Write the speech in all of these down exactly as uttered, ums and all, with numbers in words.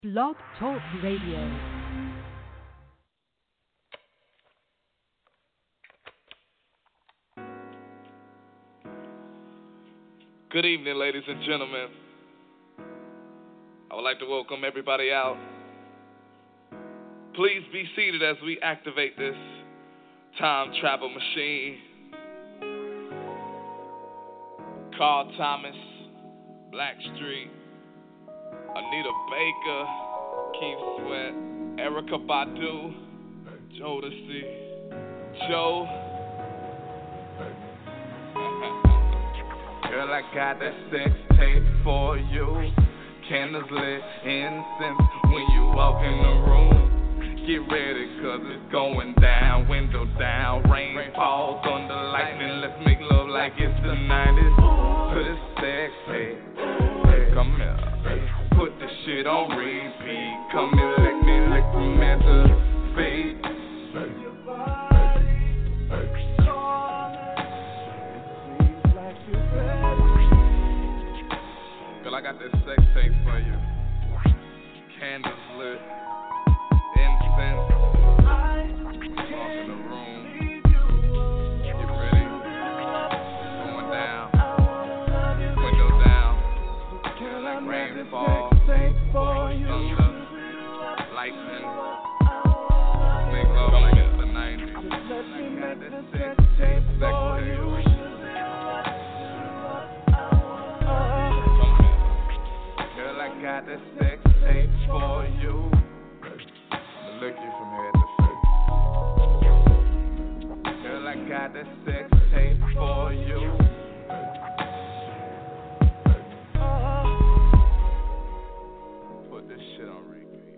Blog Talk Radio. Good evening, ladies and gentlemen. I would like to welcome everybody out. Please be seated as we activate this time travel machine. Carl Thomas, Blackstreet, Anita Baker, Keith Sweat, Erykah Badu, Jodeci, Joe. Girl, I got that sex tape for you. Candles lit, incense when you walk in the room. Get ready, cause it's going down. Window down, rain falls under lightning. Let's make love like it's the nineties. Put a sex tape, come here. Put the shit on repeat. Come here, let me lick the matter fade. Girl, I got this sex tape for you. Candles lit, incense. Walk in the room. Get ready. Going down. Window down. Like rainfall. Thunder. Lightning. Make love like it's the nineties. I got this sex tape. Sex tape. I got this sex tape for you. I'ma look you from head to foot. Girl, I got this sex tape for you. Put this shit on repeat.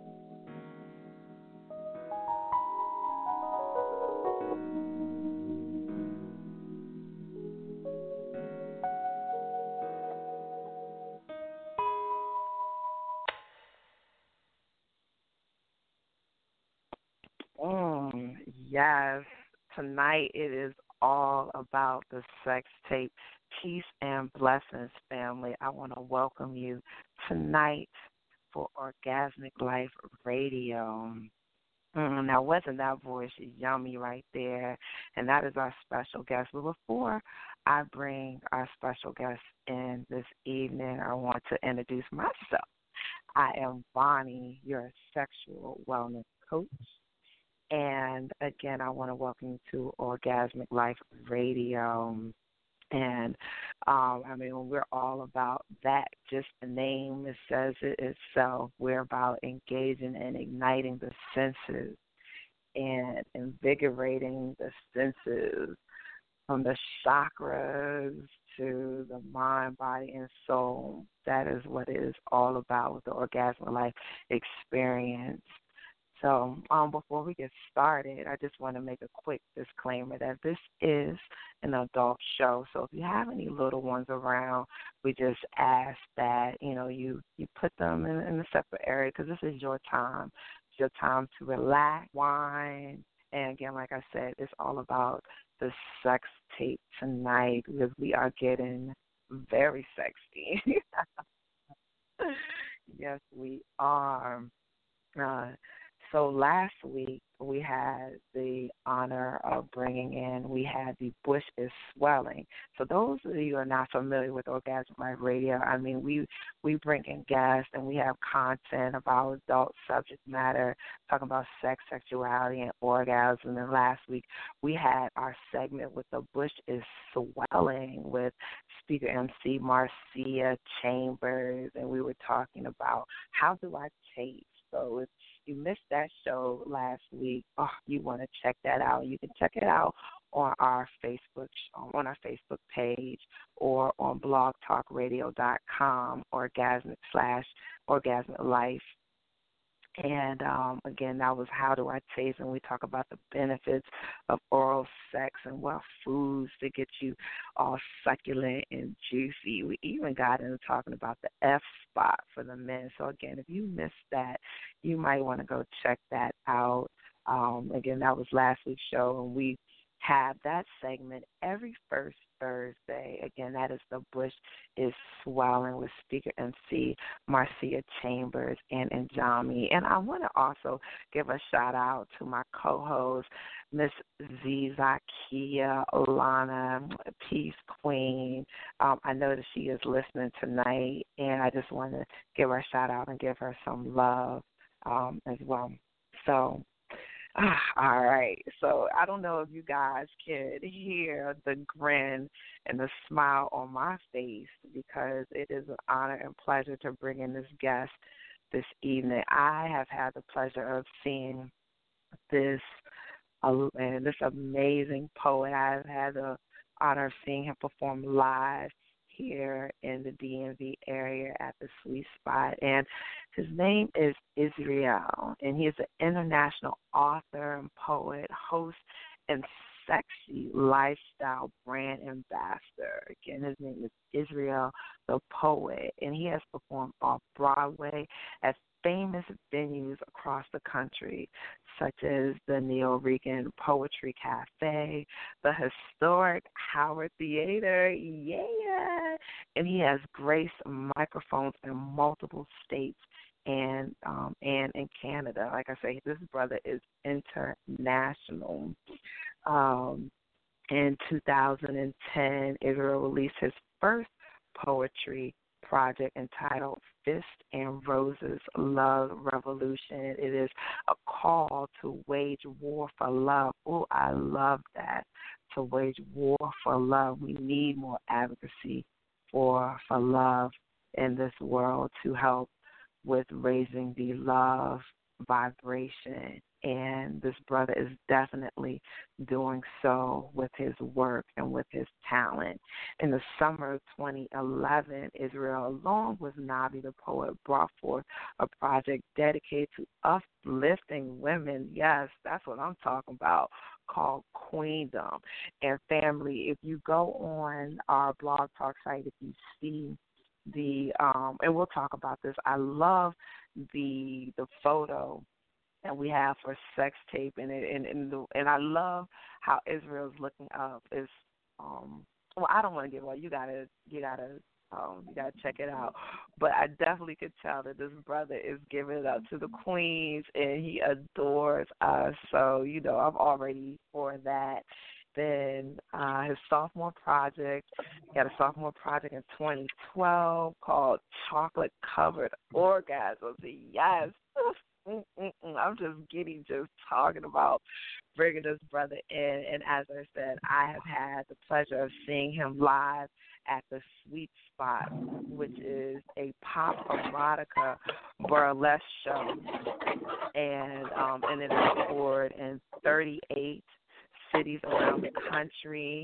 Mm, yes, tonight it is all about the sex tape. Peace and blessings, family. I want to welcome you tonight for Orgasmic Life Radio. Mm, now, wasn't that voice yummy right there? And that is our special guest. But before I bring our special guest in this evening, I want to introduce myself. I am Bonnie, your sexual wellness coach. And again, I want to welcome you to Orgasmic Life Radio. And um, I mean, we're all about that. Just the name, it says it itself. We're about engaging and igniting the senses and invigorating the senses from the chakras to the mind, body, and soul. That is what it is all about with the Orgasmic Life experience. So um, before we get started, I just want to make a quick disclaimer that this is an adult show. So if you have any little ones around, we just ask that, you know, you, you put them in, in a separate area because this is your time. It's your time to relax, wine. And again, like I said, it's all about the sex tape tonight because we are getting very sexy. Yes, we are. Uh, So last week we had the honor of bringing in, we had the Bush is Swelling. So those of you who are not familiar with Orgasmic Life Radio, I mean, we, we bring in guests and we have content about adult subject matter, talking about sex, sexuality, and orgasm. And last week we had our segment with the Bush is Swelling with speaker M C Marcia Chambers, and we were talking about how do I taste. So if you missed that show last week, oh, you want to check that out. You can check it out on our Facebook on our Facebook page or on blog talk radio dot com, orgasmic slash orgasmic life. And, um, again, that was How Do I Taste, and we talk about the benefits of oral sex and what foods to get you all succulent and juicy. We even got into talking about the F spot for the men. So, again, if you missed that, you might want to go check that out. Um, again, that was last week's show, and we have that segment every first Thursday. Again, that is The Bush is Swelling with speaker M C Marcia Chambers and Njami. And I want to also give a shout out to my co-host, Miss Z Zakia Lana, Peace Queen. Um, I know that she is listening tonight, and I just want to give her a shout out and give her some love um, as well. So, ah, all right. So I don't know if you guys could hear the grin and the smile on my face because it is an honor and pleasure to bring in this guest this evening. I have had the pleasure of seeing this uh, and this amazing poet. I've had the honor of seeing him perform live here in the D M V area at the Sweet Spot. And his name is Israel, and he is an international author and poet, host, and sexy lifestyle brand ambassador. Again, his name is Israel the Poet, and he has performed off Broadway at famous venues across the country, such as the Neo-Regan Poetry Cafe, the historic Howard Theater, yeah, and he has graced microphones in multiple states and um, and in Canada. Like I say, this brother is international. Um, in two thousand ten, Israel released his first poetry project entitled Fist and Roses Love Revolution. It is a call to wage war for love. Oh, I love that. To wage war for love. We need more advocacy for for love in this world to help with raising the love vibration. And this brother is definitely doing so with his work and with his talent. In the summer of twenty eleven, Israel, along with Nabi the Poet, brought forth a project dedicated to uplifting women. Yes, that's what I'm talking about, called Queendom. And family, if you go on our blog talk site, if you see the, um, and we'll talk about this, I love the the photo that we have for sex tape, and it, and and, the, and I love how Israel's looking up. Is um well, I don't want to give away. You gotta you gotta um you gotta check it out. But I definitely could tell that this brother is giving it up to the queens, and he adores us. So you know, I'm already for that. Then uh, his sophomore project, he had a sophomore project in twenty twelve called Chocolate Covered Orgasms. Yes. Mm-mm-mm. I'm just giddy just talking about bringing this brother in. And as I said, I have had the pleasure of seeing him live at the Sweet Spot, which is a pop erotica burlesque show. And, um, and it is toured in thirty-eight cities around the country.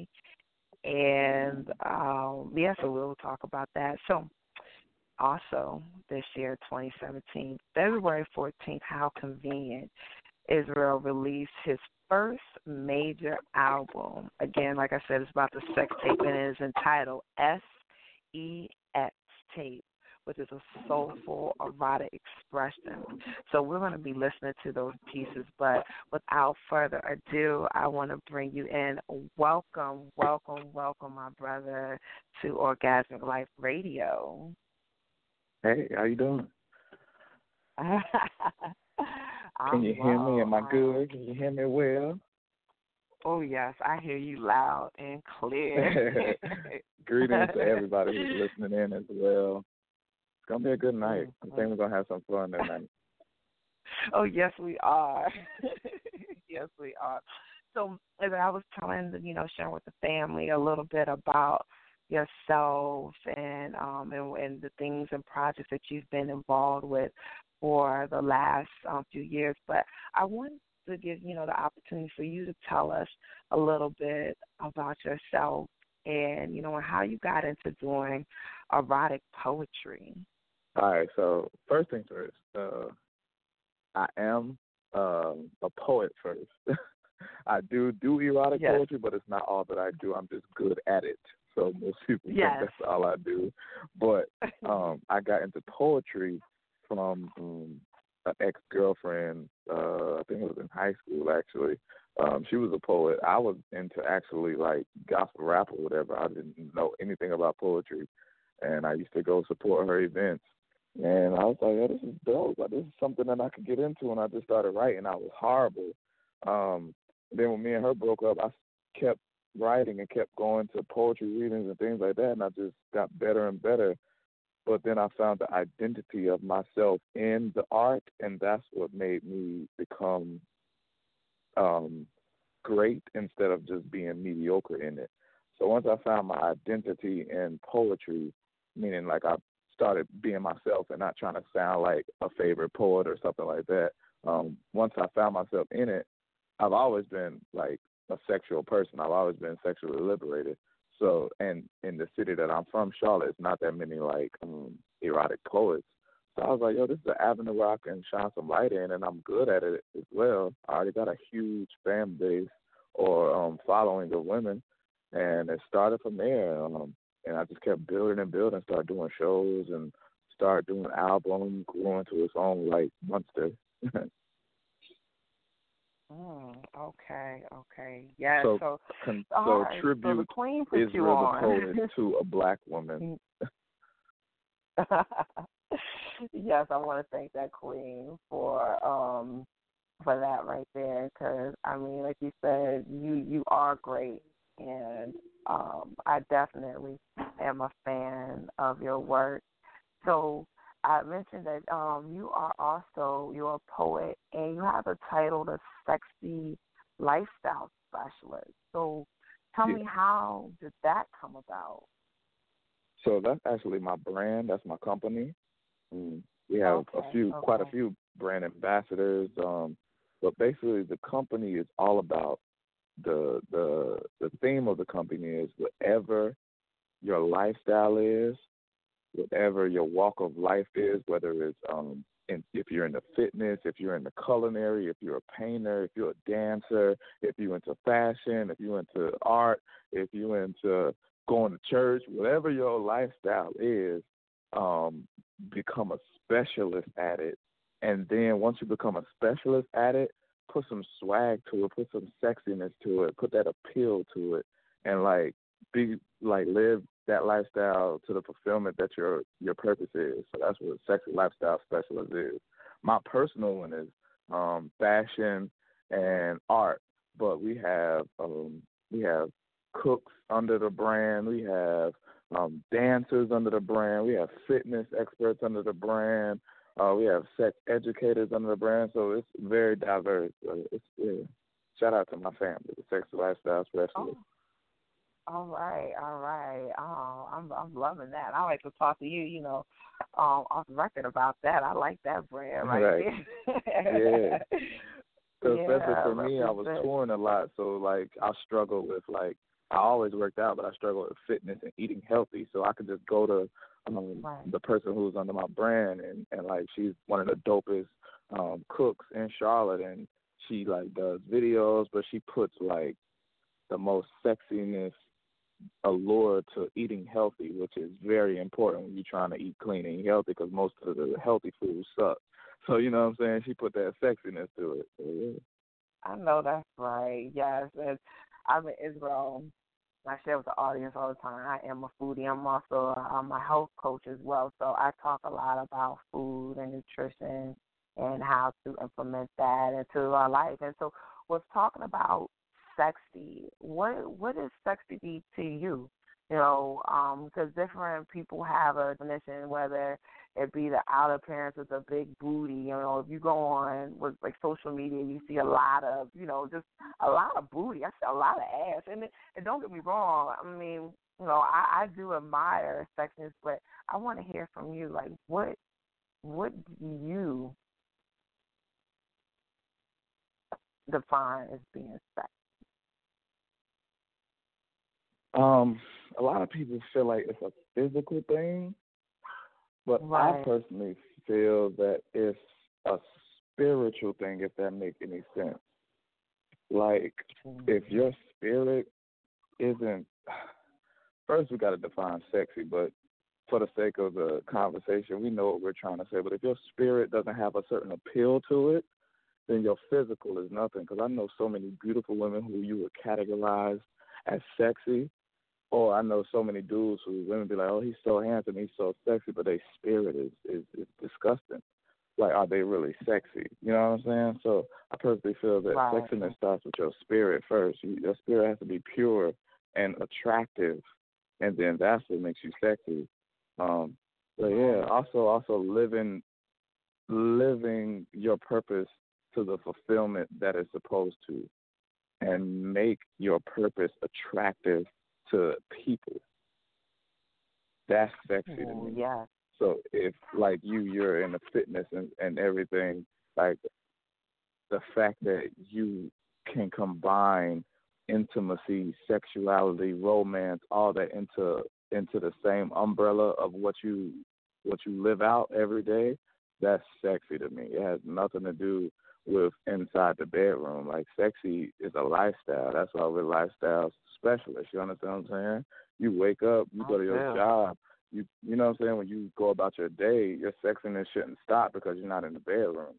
And, um, yeah, so we'll talk about that. So, also, this year, twenty seventeen, February fourteenth, how convenient, Israel released his first major album. Again, like I said, it's about the sex tape, and it is entitled S E X Tape, which is a soulful, erotic expression. So we're going to be listening to those pieces, but without further ado, I want to bring you in. Welcome, welcome, welcome, my brother, to Orgasmic Life Radio. Hey, how you doing? Can you well. hear me? Am I good? Can you hear me well? Oh, yes, I hear you loud and clear. Greetings to everybody who's listening in as well. It's going to be a good night. I think we're going to have some fun that night. Oh, yes, we are. Yes, we are. So as I was telling, you know, sharing with the family a little bit about yourself and um and, and the things and projects that you've been involved with for the last um, few years. But I want to give, you know, the opportunity for you to tell us a little bit about yourself and, you know, how you got into doing erotic poetry. All right, so first things first, uh, I am um, a poet first. I do do erotic yes. poetry, but it's not all that I do. I'm just good at it. So most people yes. think that's all I do. But um, I got into poetry from um, an ex-girlfriend, uh, I think it was in high school actually. Um, she was a poet. I was into actually like gospel rap or whatever. I didn't know anything about poetry, and I used to go support her events. And I was like, oh, this is dope. Like, this is something that I could get into. And I just started writing. I was horrible. Um, then when me and her broke up, I kept writing and kept going to poetry readings and things like that. And I just got better and better. But then I found the identity of myself in the art, and that's what made me become um, great instead of just being mediocre in it. So once I found my identity in poetry, meaning like I started being myself and not trying to sound like a favorite poet or something like that, um, once I found myself in it, I've always been like a sexual person. I've always been sexually liberated. So, and in the city that I'm from, Charlotte, it's not that many like um, erotic poets. So I was like, yo, this is an avenue where I can shine some light in, and I'm good at it as well. I already got a huge fan base or um, following of women, and it started from there. Um, and I just kept building and building, started doing shows and started doing albums, grew into its own like monster. Mm, okay, okay. Yes, so, so, con- all so right, tribute so the queen put you Israel on. the poet to a black woman. Yes, I want to thank that queen for um for that right there, because I mean, like you said, you you are great, and um I definitely am a fan of your work. So I mentioned that um you are also you're a poet, and you have a title, the Sexy Lifestyle Specialist. So tell Yeah. me, how did that come about? So that's actually my brand. That's my company. Mm, we have Okay, a few, okay. quite a few brand ambassadors. Um, but basically, the company is all about the the the theme of the company is whatever your lifestyle is, whatever your walk of life is, whether it's um, in, if you're into fitness, if you're into culinary, if you're a painter, if you're a dancer, if you're into fashion, if you're into art, if you're into going to church, whatever your lifestyle is, um, become a specialist at it. And then once you become a specialist at it, put some swag to it, put some sexiness to it, put that appeal to it, and like be like live that lifestyle to the fulfillment that your your purpose is. So that's what a sexy lifestyle specialist is. My personal one is um, fashion and art, but we have um, we have cooks under the brand. We have um, dancers under the brand. We have fitness experts under the brand. Uh, we have sex educators under the brand. So it's very diverse. So it's, yeah. Shout out to my family, the Sexy Lifestyle Specialist. Oh. All right, all right. Oh, I'm I'm loving that. I like to talk to you, you know, um, off the record about that. I like that brand right, right. there. Yeah. Cause yeah, especially for me, I was represent. touring a lot, so like I struggle with like I always worked out, but I struggle with fitness and eating healthy. So I could just go to um, Right. the person who's under my brand, and and like she's one of the dopest um, cooks in Charlotte, and she like does videos, but she puts like the most sexiness allure to eating healthy, which is very important when you're trying to eat clean and eat healthy, because most of the healthy foods suck. So you know what I'm saying? She put that sexiness to it. So, yeah. I know that's right. Yes, and I'm in Israel. I share with the audience all the time. I am a foodie. I'm also I'm a health coach as well. So I talk a lot about food and nutrition and how to implement that into our life. And so, was talking about sexy. What what is sexy be to you? You know, because different people have a definition, whether it be the outer appearance with a big booty. You know, if you go on with like social media, you see a lot of, you know, just a lot of booty. I see a lot of ass, and, it, and don't get me wrong. I mean, you know, I, I do admire sexiness, but I want to hear from you. Like, what what do you define as being sexy? Um, a lot of people feel like it's a physical thing, but Right. I personally feel that it's a spiritual thing, if that makes any sense. Like, Mm-hmm. if your spirit isn't, first we got to define sexy, but for the sake of the conversation, we know what we're trying to say. But if your spirit doesn't have a certain appeal to it, then your physical is nothing. Because I know so many beautiful women who you would categorize as sexy, or I know so many dudes who women be like, oh, he's so handsome, he's so sexy, but their spirit is, is, is disgusting. Like, are they really sexy? You know what I'm saying? So I personally feel that Right. sexiness starts with your spirit first. You, your spirit has to be pure and attractive, and then that's what makes you sexy. Um, but yeah, also also living living your purpose to the fulfillment that it's supposed to, and make your purpose attractive to people. That's sexy to Ooh, me. yeah. So if, like you, you're in the fitness and, and everything, like the fact that you can combine intimacy, sexuality, romance, all that into into the same umbrella of what you what you live out every day, that's sexy to me. It has nothing to do with inside the bedroom. Like, sexy is a lifestyle. That's why we're lifestyle specialists. You understand what I'm saying? You wake up, you go to your Yeah. job, You you know what I'm saying? When you go about your day, your sexiness shouldn't stop because you're not in the bedroom.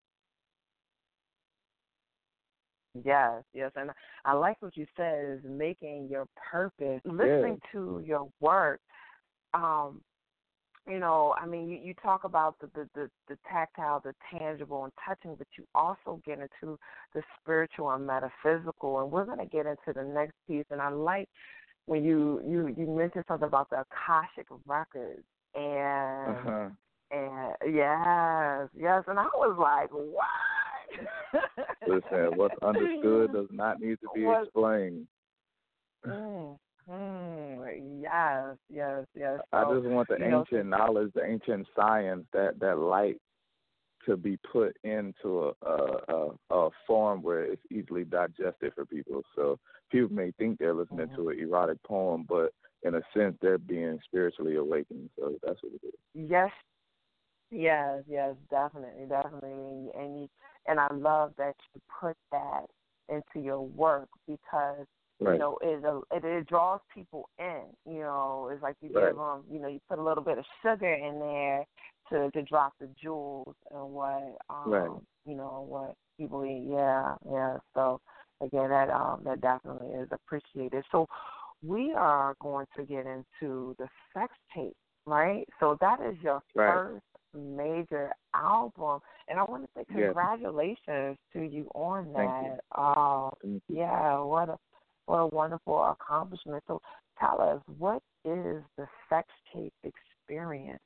Yes, yes, and I like what you said is making your purpose, listening to your work. Um, you know, I mean, you, you talk about the, the, the, the tactile, the tangible, and touching, but you also get into the spiritual and metaphysical, and we're going to get into the next piece. And I like when you, you, you mentioned something about the Akashic records, and Uh-huh. and yes, yes, and I was like, what? Listen, what's understood does not need to be What- explained. Mm, mm, yes, yes, yes. I So, just want the you know, ancient knowledge, the ancient science, that, that light to be put into a, a, a, a form where it's easily digested for people. So people may think they're listening to an erotic poem, but in a sense, they're being spiritually awakened. So that's what it is. yes, yes, yes, definitely, definitely, and you, and I love that you put that into your work because Right. you know it, it it draws people in. You know, it's like you Right. give them, you know, you put a little bit of sugar in there to to drop the jewels and what um Right. you know what people eat. Yeah, yeah. So again, that um that definitely is appreciated. So we are going to get into the sex tape, right? So that is your Right. first major album, and I want to say Yes. congratulations to you on Thank you. that. Um, Thank you. yeah, what a what a wonderful accomplishment. So tell us, what is the sex tape experience?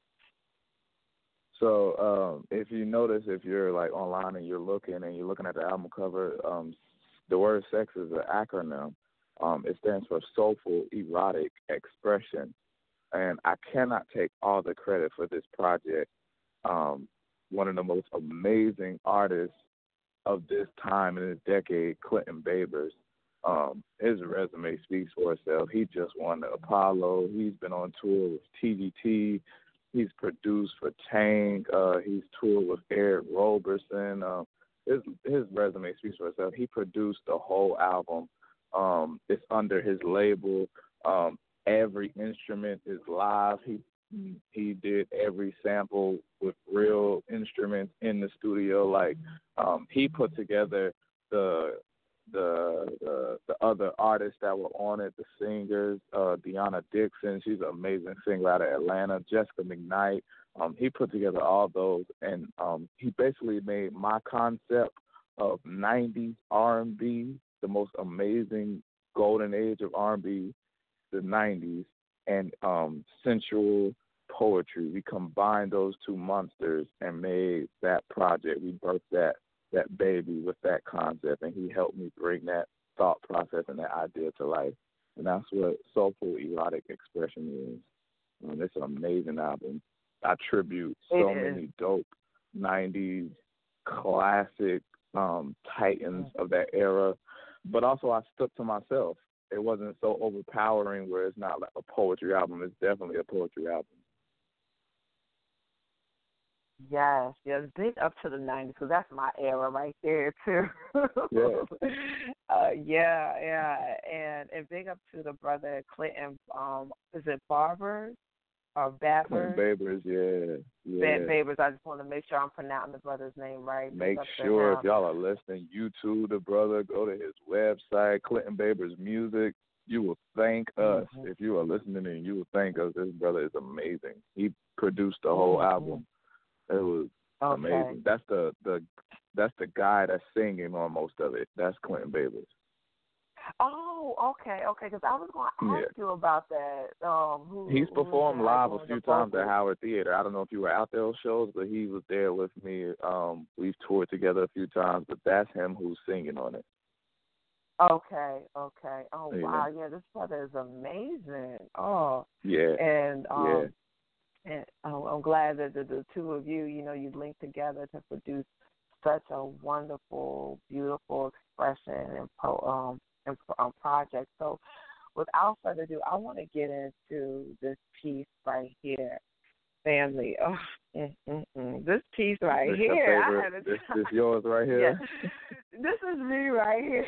So um, if you notice, if you're like online and you're looking and you're looking at the album cover, um, the word sex is an acronym. Um, it stands for soulful erotic expression. And I cannot take all the credit for this project. Um, one of the most amazing artists of this time in this decade, Clinton Babers, um, his resume speaks for itself. He just won the Apollo. He's been on tour with T G T. He's produced for Tank. Uh, he's toured with Eric Roberson. Uh, his his resume speaks for itself. He produced the whole album. Um, it's under his label. Um, every instrument is live. He he did every sample with real instruments in the studio. Like um, he put together the the the the other artists that were on it, the singers, uh, Deanna Dixon, she's an amazing singer out of Atlanta, Jessica McKnight. Um, he put together all those, and um, he basically made my concept of nineties R and B, the most amazing golden age of R and B, the nineties, and um, sensual poetry. We combined those two monsters and made that project. We birthed that that baby with that concept, and he helped me bring that thought process and that idea to life. And that's what Soulful Erotic Expression is. Um, it's an amazing album. I tribute so It is. many dope nineties classic um, titans of that era, but also I stuck to myself. It wasn't so overpowering where it's not like a poetry album. It's definitely a poetry album. Yes, yes, big up to the nineties, because that's my era right there, too. Yeah. uh, yeah, yeah, and, and big up to the brother Clinton, um, is it Barber? or Babers. Clinton Babers, yeah. yeah. Babers, I just want to make sure I'm pronouncing the brother's name right. Make sure if y'all are listening, YouTube the brother, go to his website, Clinton Babers Music. You will thank us. Mm-hmm. If you are listening and you will thank us. This brother is amazing. He produced the whole mm-hmm. album. It was okay. amazing. That's the, the that's the guy that's singing on most of it. That's Clinton Babers. Oh, okay, okay. Because I was going to ask yeah. you about that. Um, who, He's performed live a few times at Howard Theater. I don't know if you were out there on shows, but he was there with me. Um, we've toured together a few times, but that's him who's singing on it. Okay, okay. Oh, yeah. wow. Yeah, this brother is amazing. Oh. Yeah. And, um, yeah. and um, I'm glad that the, the two of you, you know, you linked together to produce such a wonderful, beautiful expression and, pro, um, and um, project. So without further ado, I want to get into this piece right here. Family. Oh, mm, mm, mm. This piece right this here. I had a this, this yours right here? Yeah. This is me right here.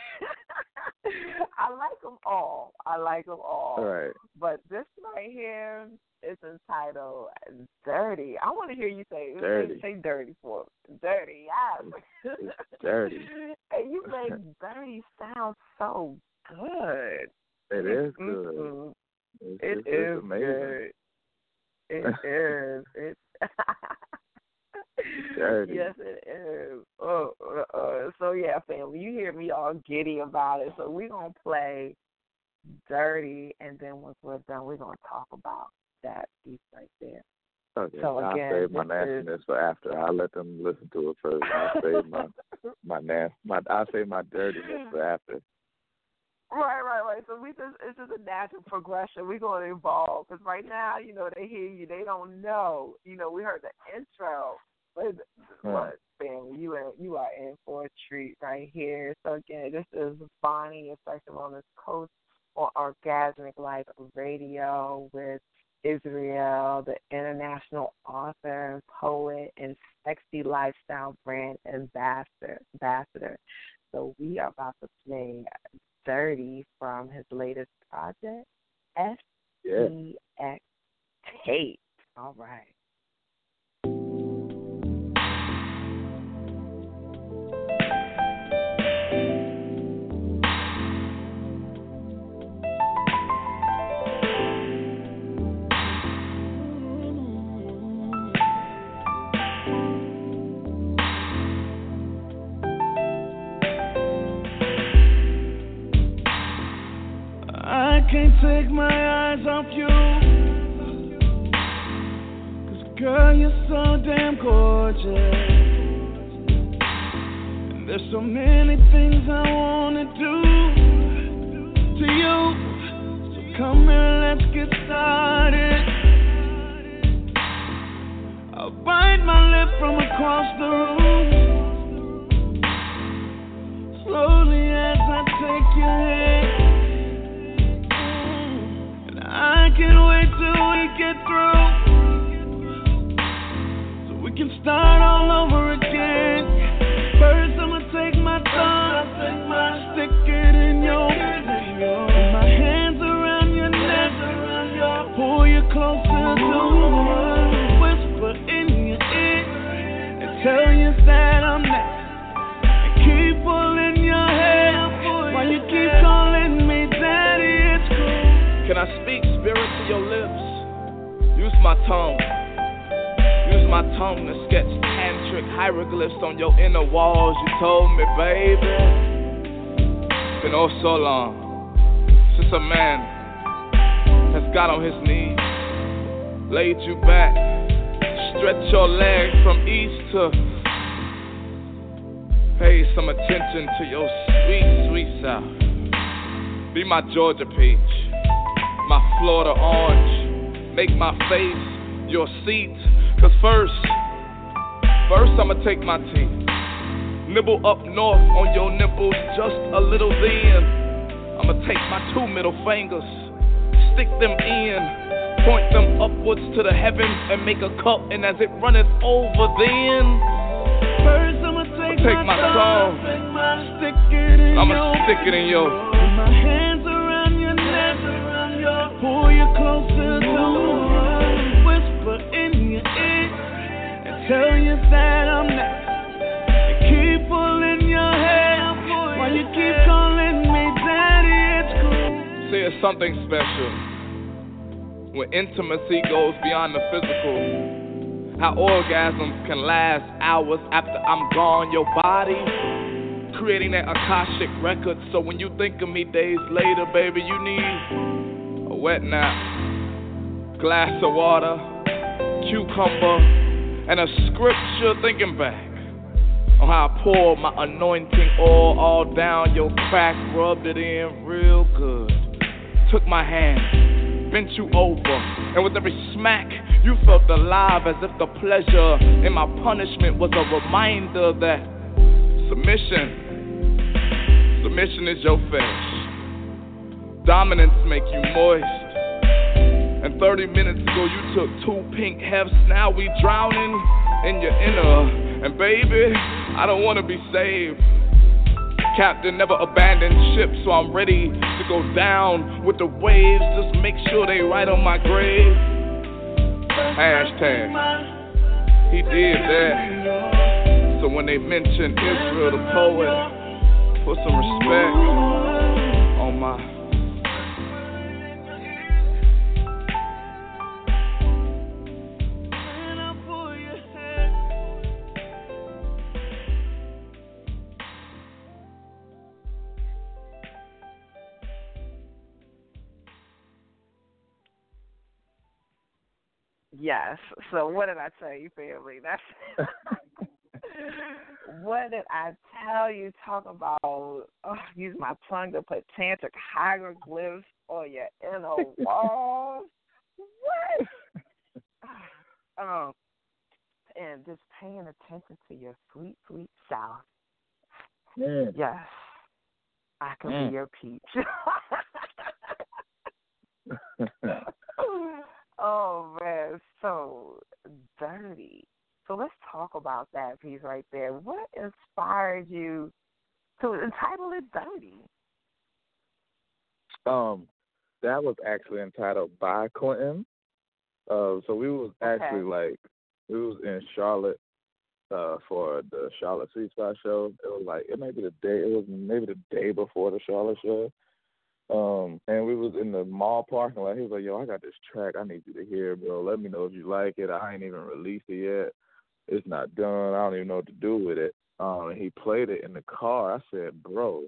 I like them all. I like them all. All right. But this right here is entitled Dirty. I want to hear you say dirty. Say, say dirty for me. Dirty, yes. It's dirty. And you make dirty sound so good. It is good. Mm-hmm. It's, it it's, is it's amazing. good. It is. It's dirty. Yes, it is. Oh, uh, uh, so yeah, family, you hear me all giddy about it. So we're gonna play Dirty, and then once we're done, we're gonna talk about that piece right there. Okay. So again, I'll save my nastiness is... for after. I'll let them listen to it first. I'll save my my nas my I'll save my dirtiness for after. Right, right, right. So we just it's just a natural progression. We're going to evolve because right now, you know, they hear you, they don't know. You know, we heard the intro, but hmm. what family? You are you are in for a treat right here. So again, this is Bonnie, Effective Wellness Coach on Orgasmic Life Radio with Israel, the international author, poet, and sexy lifestyle brand ambassador. ambassador. So we are about to play Dirty from his latest project, S E X Tape. All right. Can't take my eyes off you, 'cause girl, you're so damn gorgeous, and there's so many things I wanna do to you, so come here, let's get started. I'll bite my lip from across the room, slowly as I take your hand. I can't wait till we get through, so we can start all over again. First I'ma take my thumb, stick it in your finger, put my hands around your neck, pull you closer to me, whisper in your ear, and tell you that I'm next, and keep pulling your hair, while you keep calling me daddy. It's cool. Can I speak spirit to your lips? Use my tongue. Use my tongue to sketch tantric hieroglyphs on your inner walls. You told me, baby, it's been oh so long since a man has got on his knees, laid you back, stretched your legs from east to pay some attention to your sweet, sweet south. Be my Georgia peach, my Florida orange, make my face your seat. Cause first, first I'ma take my teeth, nibble up north on your nipples just a little then. I'ma take my two middle fingers, stick them in, point them upwards to the heavens and make a cup, and as it runneth over then, first I'ma take, take my, my soul, stick it in I'ma your stick it in your, put my hands around your neck, pull you closer to me. tell you that I'm not. They keep pulling your hair while you keep calling me daddy. It's cool. See, it's something special when intimacy goes beyond the physical. How orgasms can last hours after I'm gone. Your body creating that Akashic record. So when you think of me days later, baby, you need a wet nap, glass of water, cucumber, and a scripture thinking back on how I poured my anointing oil all down your crack, rubbed it in real good. Took my hand, bent you over, and with every smack, you felt alive as if the pleasure in my punishment was a reminder that submission, submission is your fetish. Dominance make you moist. And thirty minutes ago you took two pink hefts, now we drowning in your inner. And baby, I don't wanna be saved. Captain never abandoned ship, so I'm ready to go down with the waves. Just make sure they right on my grave. Hashtag, he did that. So when they mention Israel the poet, put some respect on my. Yes. So what did I tell you, family? That's what did I tell you? Talk about oh, use my tongue to put tantric hieroglyphs on your inner walls. What? um, and just paying attention to your sweet, sweet self. Mm. Yes, I can Mm. be your peach. Oh, man, so dirty. So let's talk about that piece right there. What inspired you to entitle it Dirty? Um, that was actually entitled by Clinton. Uh, so we was actually Okay. like, we was in Charlotte uh, for the Charlotte Sweet Spot show. It was like, it may be the day, it was maybe the day before the Charlotte show. Um, and we was in the mall parking lot. He was like, yo, I got this track I need you to hear, bro. Let me know if you like it. I ain't even released it yet. It's not done. I don't even know what to do with it. Um, and he played it in the car. I said, bro,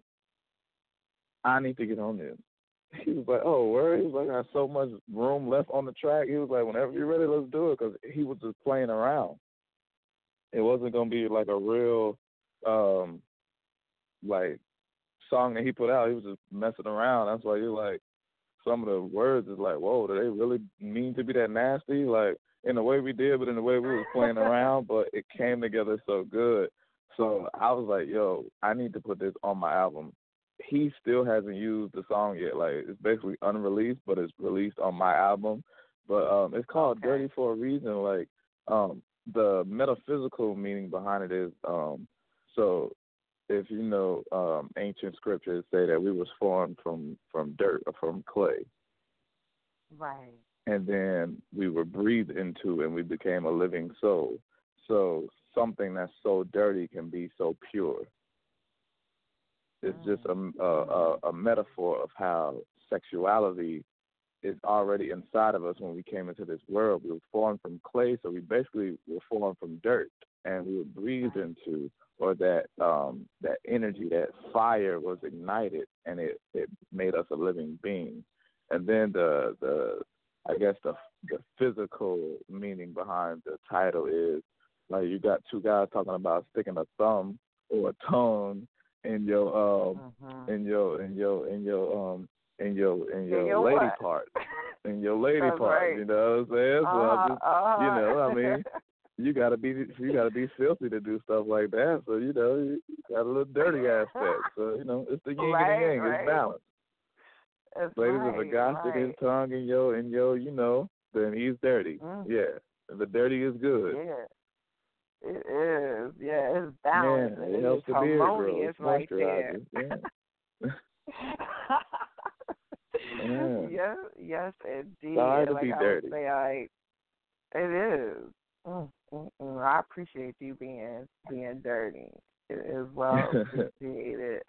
I need to get on this. He was like, oh, word? He was like, I got so much room left on the track. He was like, whenever you're ready, let's do it, because he was just playing around. It wasn't going to be like a real, um, like, song that he put out. He was just messing around. That's why you're like, some of the words is like, whoa, do they really mean to be that nasty? Like, in the way we did, but in the way we was playing around, but it came together so good. So I was like, yo, I need to put this on my album. He still hasn't used the song yet. Like, it's basically unreleased, but it's released on my album. But um, it's called Okay. Dirty for a reason. Like, um, the metaphysical meaning behind it is, um, so if you know, um, ancient scriptures say that we was formed from, from dirt or from clay. Right. And then we were breathed into and we became a living soul. So something that's so dirty can be so pure. It's Mm. just a, a, a metaphor of how sexuality is already inside of us when we came into this world. We were formed from clay, so we basically were formed from dirt, and we were breathed into, or that um, that energy, that fire was ignited, and it, it made us a living being. And then the the I guess the the physical meaning behind the title is, like, you got two guys talking about sticking a thumb or a tongue in your um Mm-hmm. in your in your in your um in your in your, In your lady what? part. In your lady That's part, right. you know what I'm saying? So Uh-huh, I just, uh-huh. you know, I mean, you gotta be you gotta be filthy to do stuff like that. So, you know, you got a little dirty aspect. So, you know, it's the yin Right, and the yang, right. it's balance. That's Ladies, right, if a guy stick his right. tongue in your in your, you know, then he's dirty. Mm. Yeah. The dirty is good. Yeah. It is. Yeah, it's balanced. Yeah, and it it helps is the beard grow. harmonious It's right there. moisturizing. Yeah. Yeah. yes, yes, indeed. Sorry And to like be I dirty. would say, I, it is. Mm, mm, mm. I appreciate you being being dirty. It is well appreciated.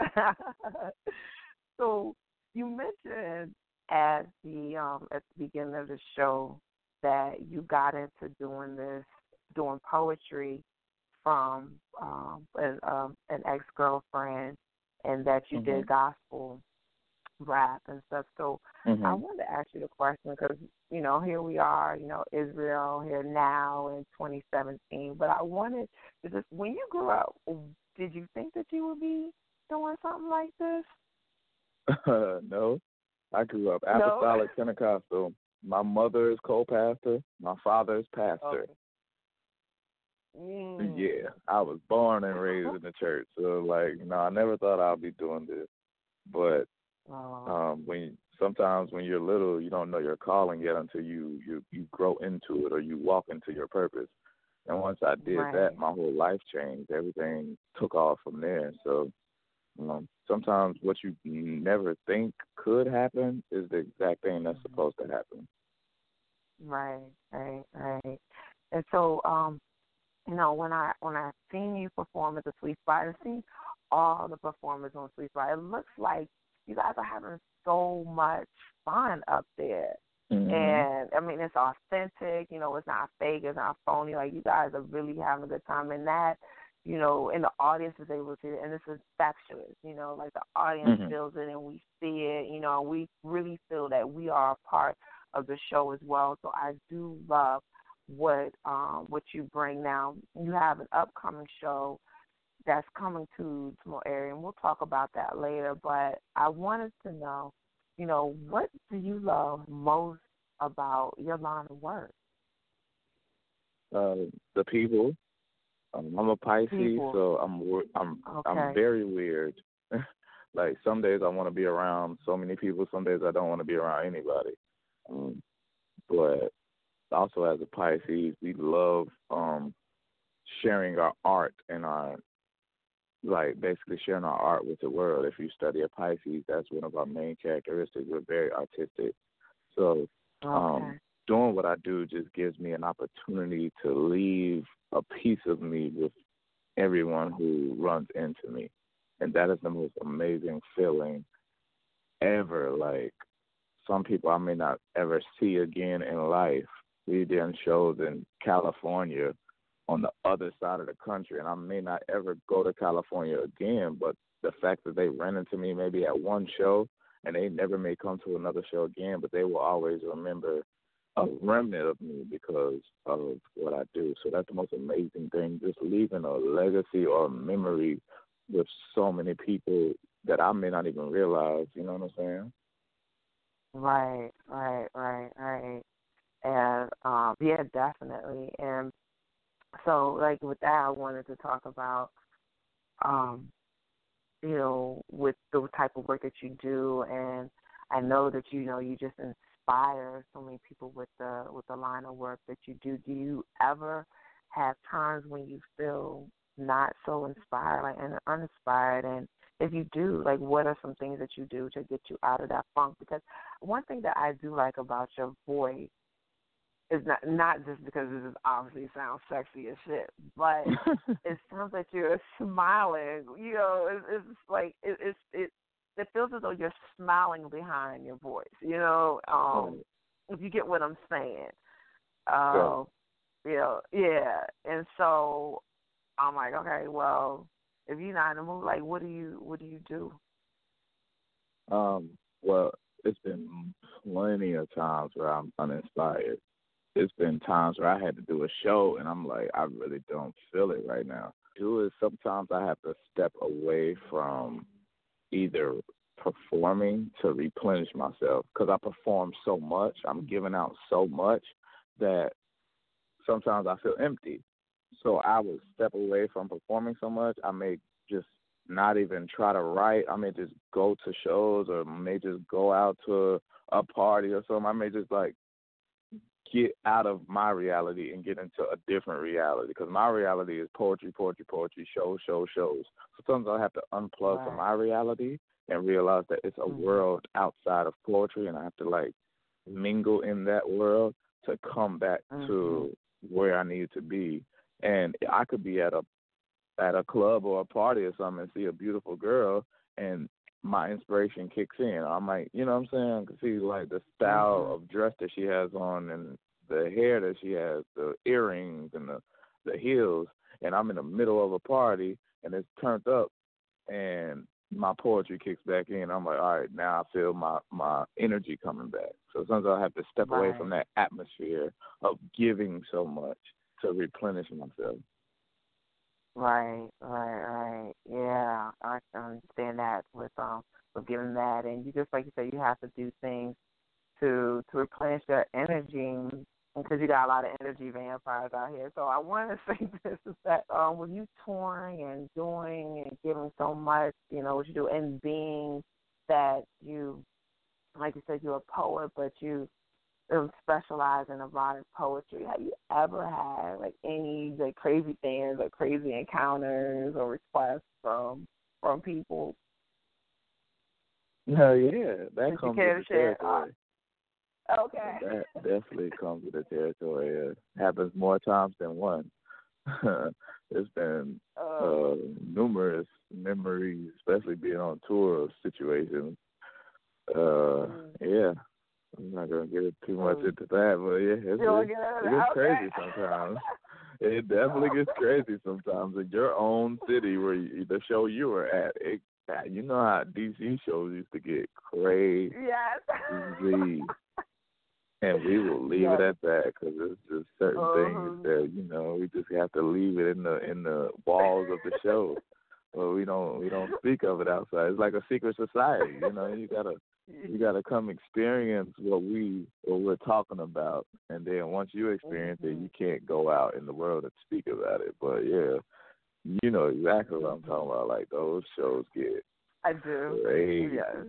So you mentioned at the um at the beginning of the show that you got into doing this, doing poetry from um an, um, an ex girlfriend, and that you Mm-hmm. did gospel rap and stuff. So Mm-hmm. I wanted to ask you the question because, you know, here we are, you know, Israel here now in twenty seventeen. But I wanted to just, when you grew up, did you think that you would be doing something like this? No, I grew up No? apostolic Pentecostal. My mother is co-pastor. My father is pastor. Okay. Mm. Yeah, I was born and raised in the church. So, like, no, I never thought I'd be doing this. But Oh. um, when sometimes when you're little, you don't know your calling yet until you, you, you grow into it or you walk into your purpose. And once I did Right. that, my whole life changed. Everything took off from there. So, you know, sometimes what you never think could happen is the exact thing that's supposed to happen. Right, right, right. And so, um, you know, when I when I seen you perform at the Sweet Spot and seen all the performers on Sweet Spot, it looks like you guys are having so much fun up there. Mm-hmm. And I mean, it's authentic. You know, it's not fake. It's not phony. Like, you guys are really having a good time, and that, you know, and the audience is able to, and it's infectious. You know, like the audience Mm-hmm. feels it, and we see it. You know, and we really feel that we are a part of the show as well. So I do love what um what you bring. Now, you have an upcoming show that's coming to Baltimore area, and we'll talk about that later. But I wanted to know, you know, what do you love most about your line of work? Uh, the people. Um, I'm a Pisces, People. so I'm wor- I'm Okay. I'm very weird. Like, some days I want to be around so many people, some days I don't want to be around anybody. Um, but also as a Pisces, we love um, sharing our art and our, like, basically sharing our art with the world. If you study a Pisces, that's one of our main characteristics. We're very artistic. So um, Okay. doing what I do just gives me an opportunity to leave a piece of me with everyone who runs into me. And that is the most amazing feeling ever. Like, some people I may not ever see again in life. We did shows in California on the other side of the country, and I may not ever go to California again, but the fact that they ran into me maybe at one show and they never may come to another show again, but they will always remember a remnant of me because of what I do. So that's the most amazing thing, just leaving a legacy or a memory with so many people that I may not even realize, you know what I'm saying? Right, right, right, right. And um, yeah, definitely. And so, like, with that, I wanted to talk about, um, you know, with the type of work that you do, and I know that you know you just inspire so many people with the with the line of work that you do. Do you ever have times when you feel not so inspired, like, and uninspired? And if you do, like, what are some things that you do to get you out of that funk? Because one thing that I do like about your voice is not not just because it just obviously sounds sexy as shit, but it sounds like you're smiling. You know, it's, it's like it, it's it it feels as though you're smiling behind your voice. You know, um, if you get what I'm saying. Uh, Sure. You know, yeah. And so I'm like, okay, well, if you're not in the mood, like, what do you what do you do? Um, well, it's been plenty of times where I'm uninspired. It's been times where I had to do a show and I'm like, I really don't feel it right now. Do is sometimes I have to step away from either performing to replenish myself because I perform so much, I'm giving out so much that sometimes I feel empty. So I would step away from performing so much. I may just not even try to write. I may just go to shows or may just go out to a party or something. I may just, like, get out of my reality and get into a different reality because my reality is poetry, poetry, poetry, shows, shows, shows. So sometimes I have to unplug Right. from my reality and realize that it's a Mm-hmm. world outside of poetry, and I have to, like, mingle in that world to come back Mm-hmm. to where I needed to be. And I could be at a at a club or a party or something and see a beautiful girl, and my inspiration kicks in. I might, you know what I'm saying? I can see like the style mm-hmm. of dress that she has on and the hair that she has, the earrings and the, the heels, and I'm in the middle of a party and it's turned up and my poetry kicks back in. I'm like, all right, now I feel my, my energy coming back. So sometimes I have to step right. away from that atmosphere of giving so much to replenish myself. Right, right, right. Yeah, I can understand that with um with giving that, and you just like you said, you have to do things to to replenish your energy, because you got a lot of energy vampires out here. So I want to say this is that um with you touring and doing and giving so much, you know what you do, and being that you, like you said, you're a poet, but you um, specialize in erotic poetry. Have you ever had like any like crazy things or crazy encounters or requests from from people? No, yeah, that Did comes you care with to the share? territory. Uh, okay. That definitely comes with the territory. It happens more times than one. It's been Uh, uh, numerous memories, especially being on tour of situations. Uh, mm. yeah, I'm not gonna get too much Mm. into that, but yeah, it's, You don't it's, get out of it that? gets Okay. crazy sometimes. It definitely gets crazy sometimes. In your own city, where you, the show you were at, it, you know how D C shows used to get crazy. Yes. And we will leave yes. it at that, because it's just certain uh-huh. things that, you know, we just have to leave it in the in the walls of the show. But we don't we don't speak of it outside. It's like a secret society, you know. You gotta you gotta come experience what we what we're talking about, and then once you experience mm-hmm. it, you can't go out in the world and speak about it. But yeah, you know exactly what I'm talking about. Like, those shows get I do. crazy. Yes.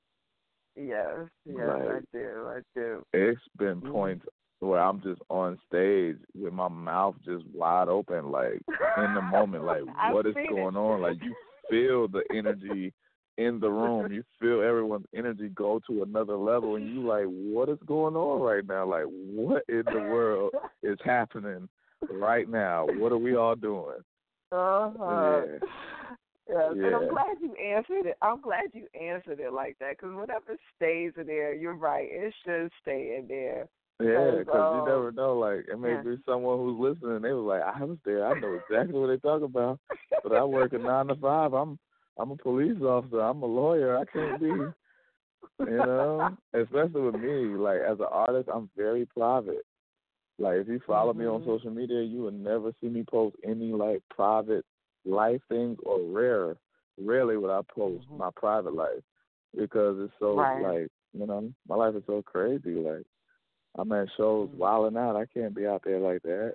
Yes, yes, like, I do, I do. It's been mm-hmm. points where I'm just on stage with my mouth just wide open, like in the moment, like what is going it. on? Like, you feel the energy in the room. You feel everyone's energy go to another level, and you like, what is going on right now? Like, what in the world is happening right now? What are we all doing? Uh-huh. Yeah. Yes, yeah. and I'm glad you answered it. I'm glad you answered it like that, because whatever stays in there, you're right, it should stay in there. Yeah, because um, you never know. Like, it may yeah. be someone who's listening. They was like, I was there. I know exactly what they talk about. But I work a nine to five. I'm I'm a police officer. I'm a lawyer. I can't be. You know, especially with me. Like, as an artist, I'm very private. Like, if you follow mm-hmm. me on social media, you will never see me post any like private life things, or rare. Rarely would I post mm-hmm. my private life, because it's so right. like, you know, my life is so crazy. Like, I'm at shows mm-hmm. wilding out. I can't be out there like that.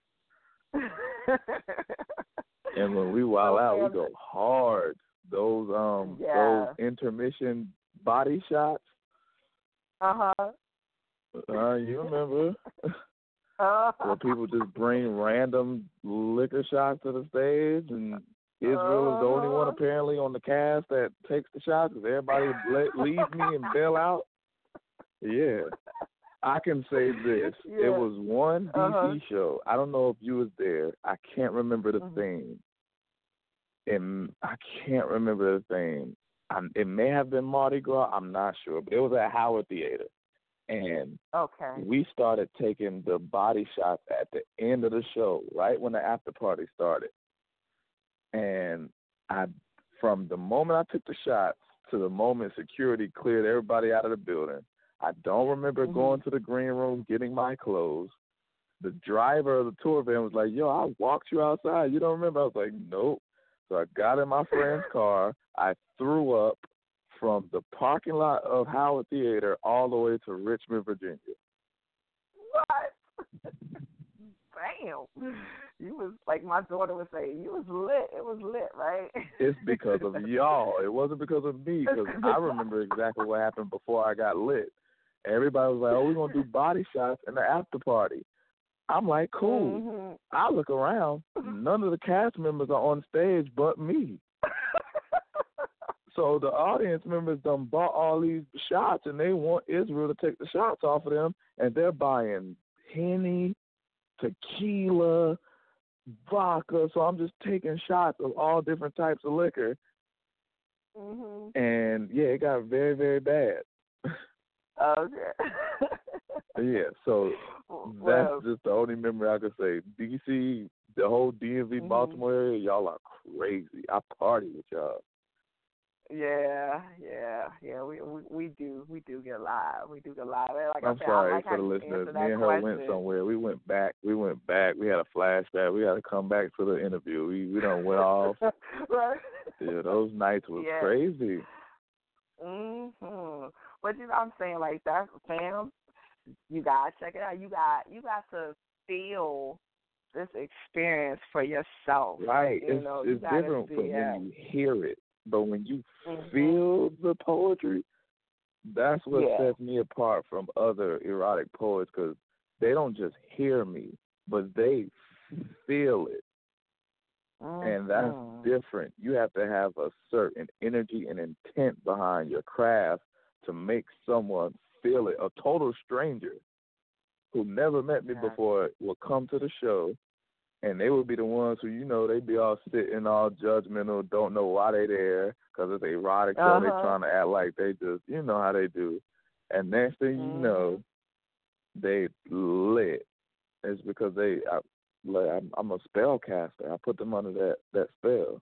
And when we wild okay. out, we go hard. Those um yeah. those intermission body shots. Uh huh. Uh, you remember? uh-huh. Where people just bring random liquor shots to the stage, and Israel uh-huh. is the only one apparently on the cast that takes the shots, because everybody let, leave me and bail out. Yeah. I can say this. Yeah. It was one D C uh-huh. show. I don't know if you was there. I can't remember the mm-hmm. theme. And I can't remember the theme. I, it may have been Mardi Gras. I'm not sure. But it was at Howard Theater. And okay. we started taking the body shots at the end of the show, right when the after party started. And I, from the moment I took the shots to the moment security cleared everybody out of the building, I don't remember mm-hmm. going to the green room, getting my clothes. The driver of the tour van was like, yo, I walked you outside. You don't remember? I was like, nope. So I got in my friend's car. I threw up from the parking lot of Howard Theater all the way to Richmond, Virginia. What? Damn. You was, like my daughter would say, you was lit. It was lit, right? It's because of y'all. It wasn't because of me, because I remember exactly what happened before I got lit. Everybody was like, oh, we're going to do body shots in the after party. I'm like, cool. Mm-hmm. I look around. None of the cast members are on stage but me. So the audience members done bought all these shots, and they want Israel to take the shots off of them, and they're buying Henny tequila, vodka. So I'm just taking shots of all different types of liquor. Mm-hmm. And, yeah, it got very, very bad. Okay. Yeah, so well, that's just the only memory I could say. D C, the whole D M V mm-hmm. Baltimore area, y'all are crazy. I party with y'all. Yeah, yeah, yeah. We, we we do we do get live. We do get live. Like I'm I said, sorry I like for the listeners. Me and her question. went somewhere. We went back. We went back. We had a flashback. We had to come back for the interview. We we done went off. Right. Yeah, those nights was yeah. crazy. Mhm. But you know, I'm saying like that, fam. You gotta check it out. You got you got to feel this experience for yourself. Right. You it's know, it's you different see from it. when you hear it, but when you mm-hmm. feel the poetry, that's what yeah. sets me apart from other erotic poets, because they don't just hear me, but they feel it. Mm-hmm. And that's different. You have to have a certain energy and intent behind your craft to make someone feel it. A total stranger who never met me yeah. before will come to the show, and they would be the ones who, you know, they be all sitting all judgmental, don't know why they there, because it's erotic, uh-huh. so they trying to act like they just, you know how they do. And next thing you mm-hmm. know, they lit. It's because they, I, like, I'm, I'm a spellcaster. I put them under that, that spell.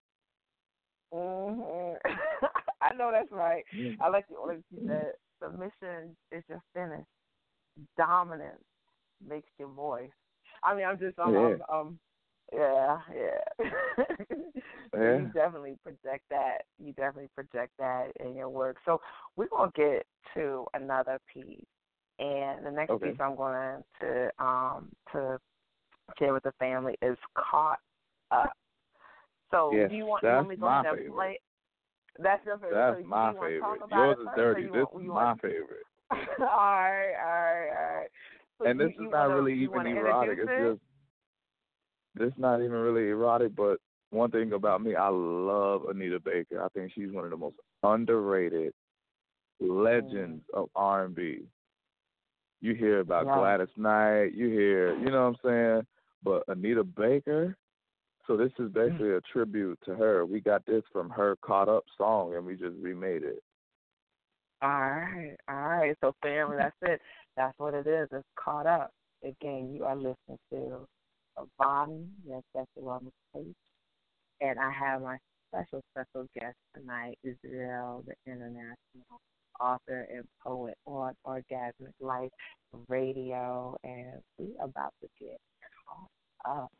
Mm-hmm. I know that's right. Mm-hmm. I like the like you said, submission is your finish. Dominance makes your voice. I mean, I'm just, I'm, yeah. I'm, um, yeah, yeah. yeah. You definitely project that. You definitely project that in your work. So we're gonna get to another piece, and the next okay. piece I'm going to um to share with the family is Caught Up. So yes, do you want, that's you want me to go ahead and favorite. play? That's your favorite. That's so my you favorite. Yours is dirty. You this want, is you my want... favorite. all right, all right, all right. So and you, this you is not wanna, really even erotic. It's it? just, this is not even really erotic, but one thing about me, I love Anita Baker. I think she's one of the most underrated legends mm. of R and B. You hear about yeah. Gladys Knight, you hear, you know what I'm saying? But Anita Baker, so this is basically a tribute to her. We got this from her Caught Up song, and we just remade it. All right, all right. So, family, that's it. That's what it is. It's Caught Up. Again, you are listening to Bonnie, your special on the page. And I have my special, special guest tonight, Israel, the international author and poet on Orgasmic Life Radio. And we're about to get caught up.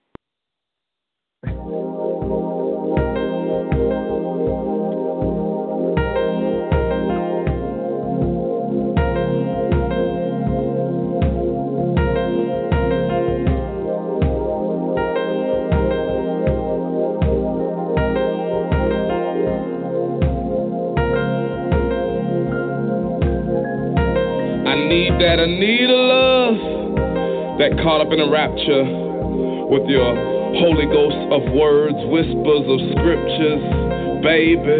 I need that Anita love, that caught up in a rapture with your Holy Ghost of words, whispers of scriptures, baby.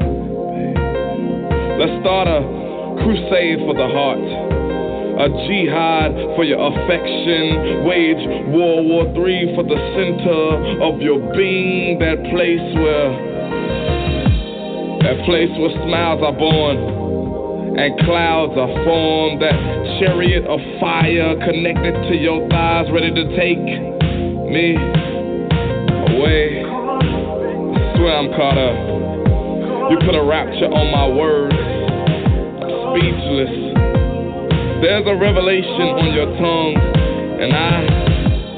Let's start a crusade for the heart, a jihad for your affection, wage World War Three for the center of your being, that place where, that place where smiles are born and clouds are formed, that chariot of fire connected to your thighs, ready to take me away. I swear I'm caught up. You put a rapture on my words, speechless. There's a revelation on your tongue, and I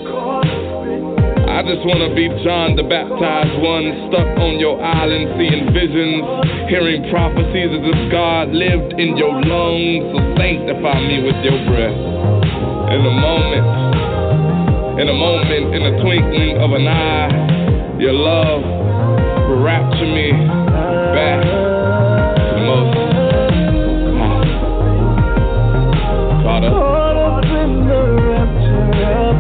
I just wanna be John the Baptized one, stuck on your island, seeing visions, hearing prophecies as if God lived in your lungs. So sanctify me with your breath. In a moment, in a moment, in a twinkling of an eye, your love will rapture me back to the most high. Caught up. Caught up in the rapture of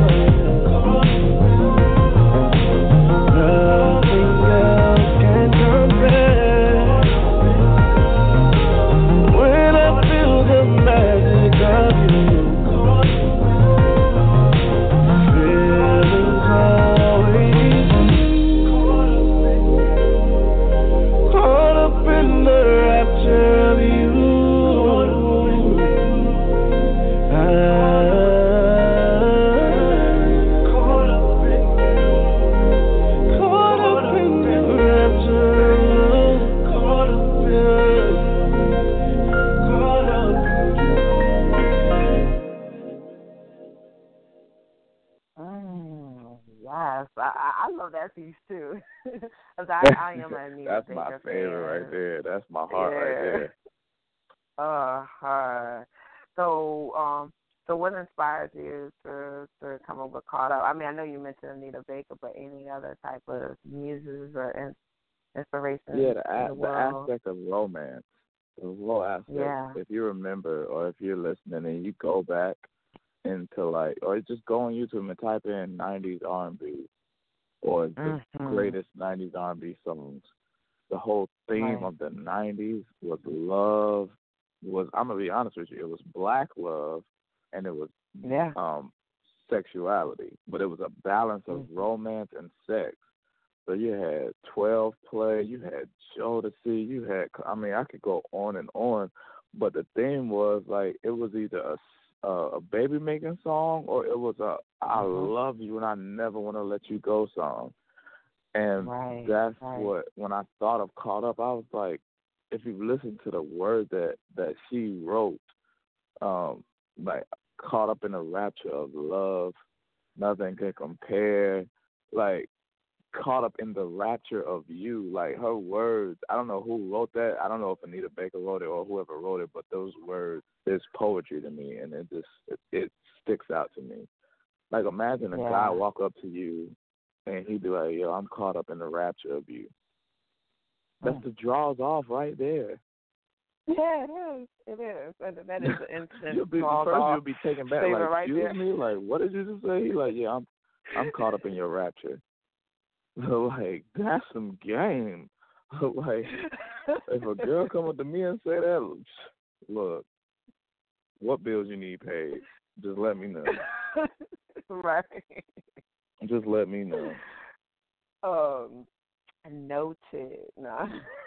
piece too, because I, I am a Anita That's Baker my favorite fan. right there. That's my heart yeah. right there. Uh huh. So, um, so what inspired you to to come up with Caught Up? I mean, I know you mentioned Anita Baker, but any other type of muses or in, inspirations Yeah, the, in a- the the world? aspect of romance, the whole aspect. Yeah. If you remember, or if you're listening, and you go back into like, or just go on YouTube and type in nineties R and B or the Mm-hmm. greatest nineties R and B songs. The whole theme Right. of the nineties was love. Was I'm gonna be honest with you, it was black love, and it was Yeah. um sexuality, but it was a balance of Mm-hmm. romance and sex. So you had twelve Play, you had Jodeci, you had, I mean, I could go on and on, but the theme was like it was either a, a, a baby making song or it was a I Mm-hmm. love you and I never want to let you go song. And Right. that's Right. what, when I thought of Caught Up, I was like, if you listen to the word that, that she wrote, um, like caught up in the rapture of love, nothing can compare, like caught up in the rapture of you, like her words. I don't know who wrote that. I don't know if Anita Baker wrote it or whoever wrote it, but those words is poetry to me, and it just it, it sticks out to me. Like imagine a Yeah. guy walk up to you and he'd be like, "Yo, I'm caught up in the rapture of you." That's Mm. the draws off right there. Yeah, it is. It is. And that is an instant you'll be draws first. off You'll be taken back. statement Like, right excuse there. me. Like, what did you just say? He like, yeah, I'm, I'm caught up in your rapture. So like, that's some game. Like, if a girl come up to me and say that, look, what bills you need paid? Just let me know. Right. Just let me know. Um, noted. No.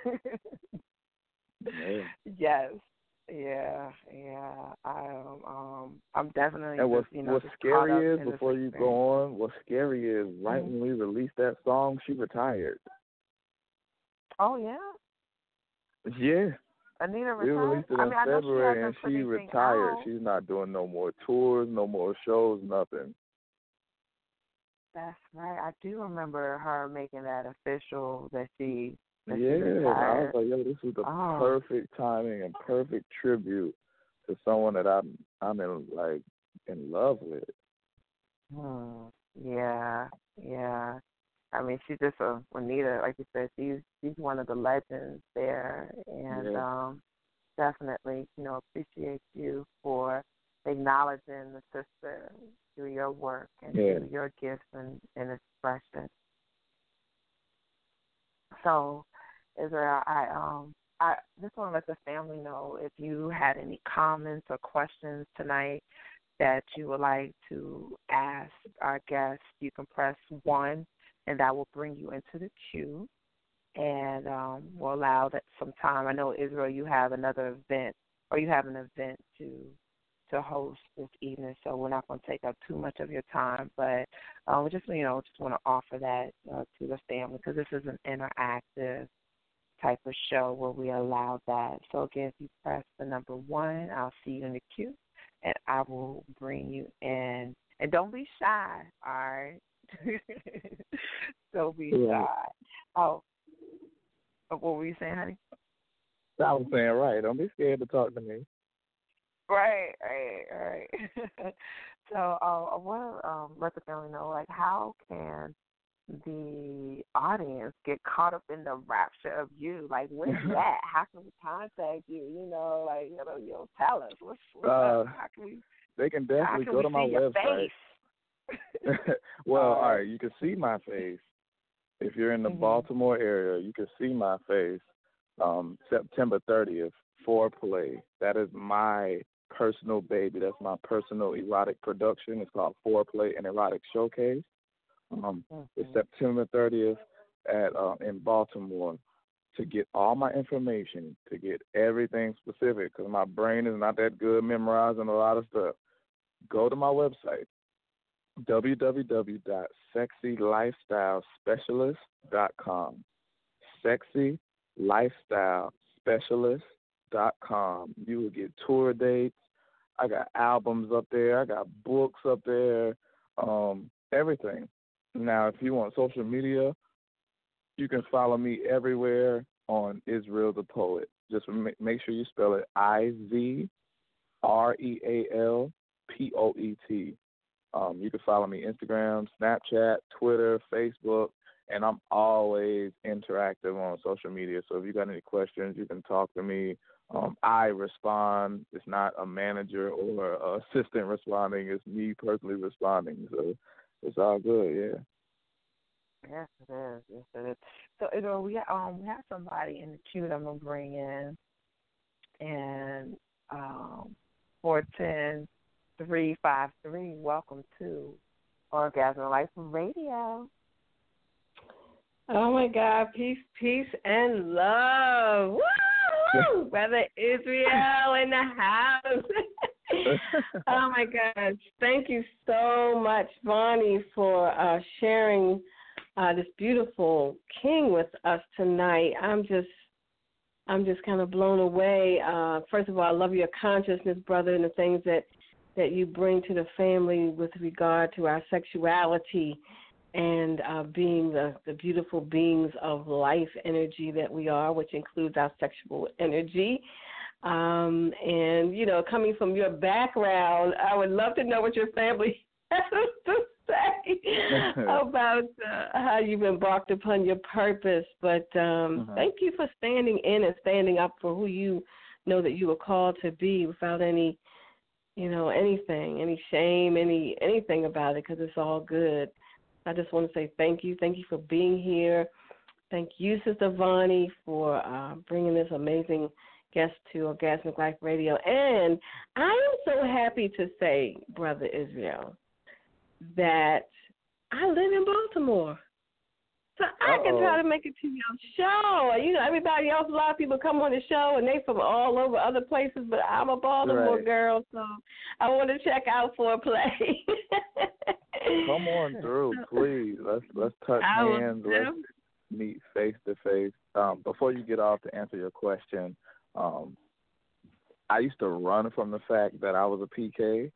Yeah. Yes. Yeah. Yeah. I am. Um. I'm definitely. And what's just, you know, what's just caught up scary is in this before you experience. go on. What's scary is right Mhm. when we released that song, she retired. Oh yeah. Yeah. Anita We retired. released it I in mean, I know she February, and hasn't put she anything retired. out. She's not doing no more tours, no more shows, nothing. That's right. I do remember her making that official that she that she Yeah, I was retired. like, yo, this was the Oh. perfect timing and perfect tribute to someone that I'm I'm in like in love with. Hmm. Yeah. Yeah. I mean, she's just a Juanita, like you said. She's she's one of the legends there, and Yeah. um, definitely, you know, appreciate you for acknowledging the sister through your work and Yeah. through your gifts and, and expression. So, Israel, I um I just want to let the family know if you had any comments or questions tonight that you would like to ask our guests, you can press one, and that will bring you into the queue, and um, will allow that some time. I know, Israel, you have another event, or you have an event to to host this evening, so we're not going to take up too much of your time, but uh, we just, you know, just want to offer that uh, to the family because this is an interactive type of show where we allow that. So again, if you press the number one, I'll see you in the queue, and I will bring you in. And don't be shy, all right? Don't be Yeah. shy. Oh, what were you saying, honey? I was saying, right, don't be scared to talk to me. Right, right, right. So uh, I want to um, let the family know, like, how can the audience get caught up in the rapture of you? Like, where's that? How can we contact you? You know, like, you know, you know, tell us. What's, what's Uh, up? How can we? They can How definitely can go we to my see your website. face? Well, Uh, all right, you can see my face. If you're in the Mhm. Baltimore area, you can see my face. Um, September thirtieth, Foreplay. That is my personal baby. That's my personal erotic production. It's called Foreplay, an erotic showcase. Um, It's Mhm. September thirtieth at uh, in Baltimore. To get all my information, to get everything specific, because my brain is not that good memorizing a lot of stuff, go to my website, w w w dot sexy lifestyle specialist dot com. sexy lifestyle specialist dot com. You will get tour dates. I got albums up there. I got books up there. Um, everything. Now, if you want social media, you can follow me everywhere on Israel the Poet. Just make sure you spell it I Z R E A L P O E T. Um, you can follow me Instagram, Snapchat, Twitter, Facebook, and I'm always interactive on social media. So if you got any questions, you can talk to me. Um, I respond. It's not a manager or an assistant responding. It's me personally responding. So it's all good, yeah. Yes, it is. Yes, it is. So, you know, we um we have somebody in the queue that I'm gonna bring in, and um four ten three five three. Welcome to Orgasm Life Radio. Oh my God! Peace, peace, and love. Woo! Brother Israel in the house. Oh my gosh! Thank you so much, Vonnie, for uh, sharing. Uh, this beautiful king with us tonight. I'm just, I'm just kind of blown away. Uh, first of all, I love your consciousness, brother, and the things that, that you bring to the family with regard to our sexuality and uh, being the, the beautiful beings of life energy that we are, which includes our sexual energy. Um, and, you know, coming from your background, I would love to know what your family has to say about uh, how you've embarked upon your purpose. But um, uh-huh. thank you for standing in and standing up for who you know that you were called to be without any, you know, anything, any shame, any anything about it, because it's all good. I just want to say thank you. Thank you for being here. Thank you, Sister Vonnie, for uh, bringing this amazing guest to Orgasmic Life Radio. And I am so happy to say, Brother Israel, that I live in Baltimore. So I Uh-oh. can try to make it to your show. You know, everybody else, a lot of people come on the show, and they from all over other places, but I'm a Baltimore right. girl, so I want to check out for a play. Come on through, please. Let's let's touch I hands. Let's meet face to face. Um, before you get off, to answer your question, um, I used to run from the fact that I was a P K.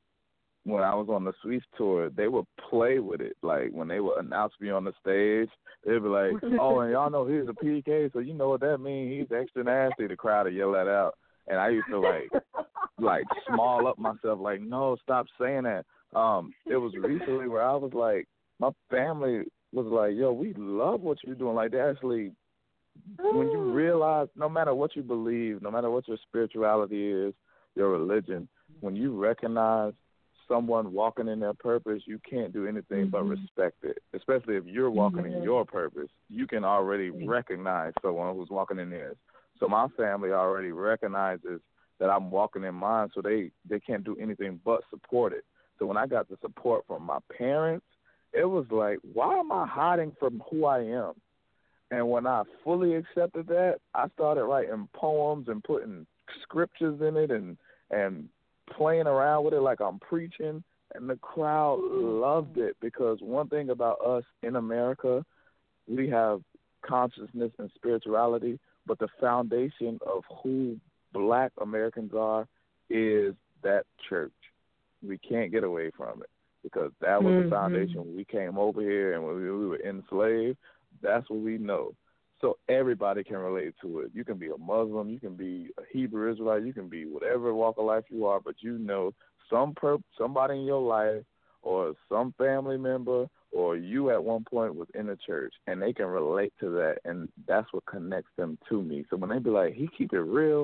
When I was on the Sweets tour, they would play with it. Like, when they would announce me on the stage, they'd be like, oh, and y'all know he's a P K, so you know what that means. He's extra nasty. The crowd would yell that out. And I used to, like, like small up myself, like, no, stop saying that. Um, it was recently where I was like, my family was like, yo, we love what you're doing. Like, they actually, when you realize, no matter what you believe, no matter what your spirituality is, your religion, when you recognize someone walking in their purpose, you can't do anything mm-hmm. but respect it. Especially if you're walking mm-hmm. in your purpose, you can already recognize someone who's walking in theirs. So my family already recognizes that I'm walking in mine, so they, they can't do anything but support it. So when I got the support from my parents, it was like, why am I hiding from who I am? And when I fully accepted that, I started writing poems and putting scriptures in it and and playing around with it like I'm preaching, and the crowd loved it, because one thing about us in America, we have consciousness and spirituality, but the foundation of who Black Americans are is that church. We can't get away from it, because that was mm-hmm. the foundation when we came over here and when we, we were enslaved. That's what we know. So everybody can relate to it. You can be a Muslim, you can be a Hebrew Israelite, you can be whatever walk of life you are, but you know some per- somebody in your life or some family member or you at one point was in the church, and they can relate to that, and that's what connects them to me. So when they be like, he keep it real,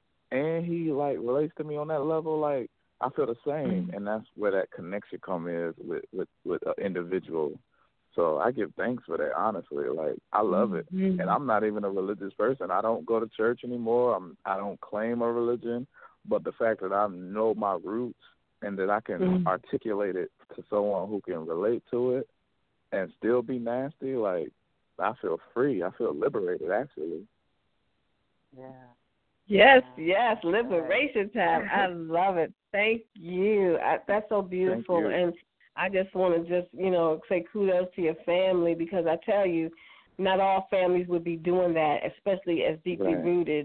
and he like relates to me on that level, like I feel the same, mm-hmm. and that's where that connection come is with with with an individual. So I give thanks for that, honestly. Like, I love it. Mm-hmm. And I'm not even a religious person. I don't go to church anymore. I'm, I don't claim a religion. But the fact that I know my roots and that I can mm-hmm. articulate it to someone who can relate to it and still be nasty, like, I feel free. I feel liberated, actually. Yeah. Yes, yes, liberation time. I love it. Thank you. I, that's so beautiful. And I just want to just, you know, say kudos to your family, because I tell you, not all families would be doing that, especially as deeply right. rooted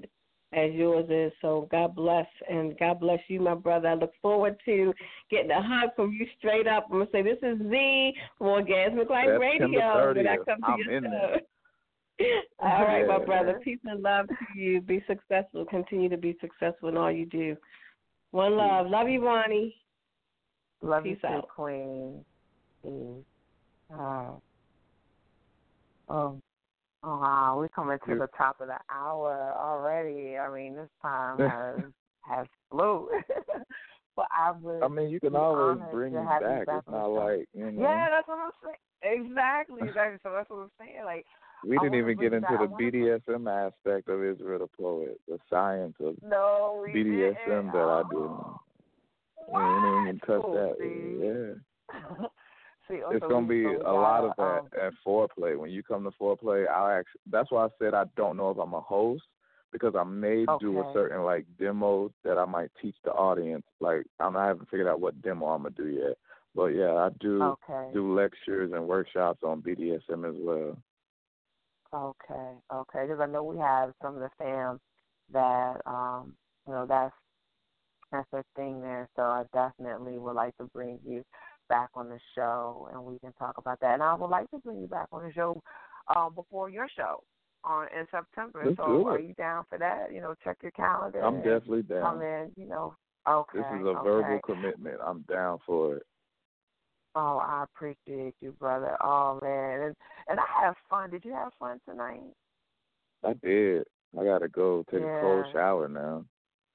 as yours is. So God bless, and God bless you, my brother. I look forward to getting a hug from you straight up. I'm going to say, this is Z from Orgasmic Life Radio when I come to I'm your in show. there. All right, yeah. my brother. Peace and love to you. Be successful. Continue to be successful in all you do. One love. Love you, Bonnie. Love Peace you too, out. Queen. Peace. Oh. Oh. Oh, wow, we're coming to the top of the hour already. I mean, this time has has flew. But I would. I mean, you can always bring me back. back. It's not like, you know. Yeah, that's what I'm saying. Exactly. exactly. So that's what I'm saying. Like, we didn't even get into back. the B D S M aspect of Israel the Poet, the science of no, we B D S M didn't. that oh. I do. We didn't even touch oh, that. See? Yeah. See, it's gonna be a lot of that um, at foreplay. When you come to foreplay, I'll actually. That's why I said I don't know if I'm a host because I may okay. do a certain like demo that I might teach the audience. Like I'm, I haven't figured out what demo I'm gonna do yet. But yeah, I do okay. do lectures and workshops on B D S M as well. Okay, okay. Because I know we have some of the fam that um, you know that's that's their thing there. So I definitely would like to bring you back on the show, and we can talk about that. And I would like to bring you back on the show um, before your show on in September. Let's so do it. Are you down for that? You know, check your calendar. I'm definitely down. Come in, you know. Okay. This is a okay. verbal commitment. I'm down for it. Oh, I appreciate you, brother. Oh man, and and I have fun. Did you have fun tonight? I did. I gotta go take yeah. a cold shower now.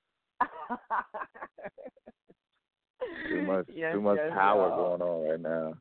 Too much, yes, too much yes, power y'all. going on right now.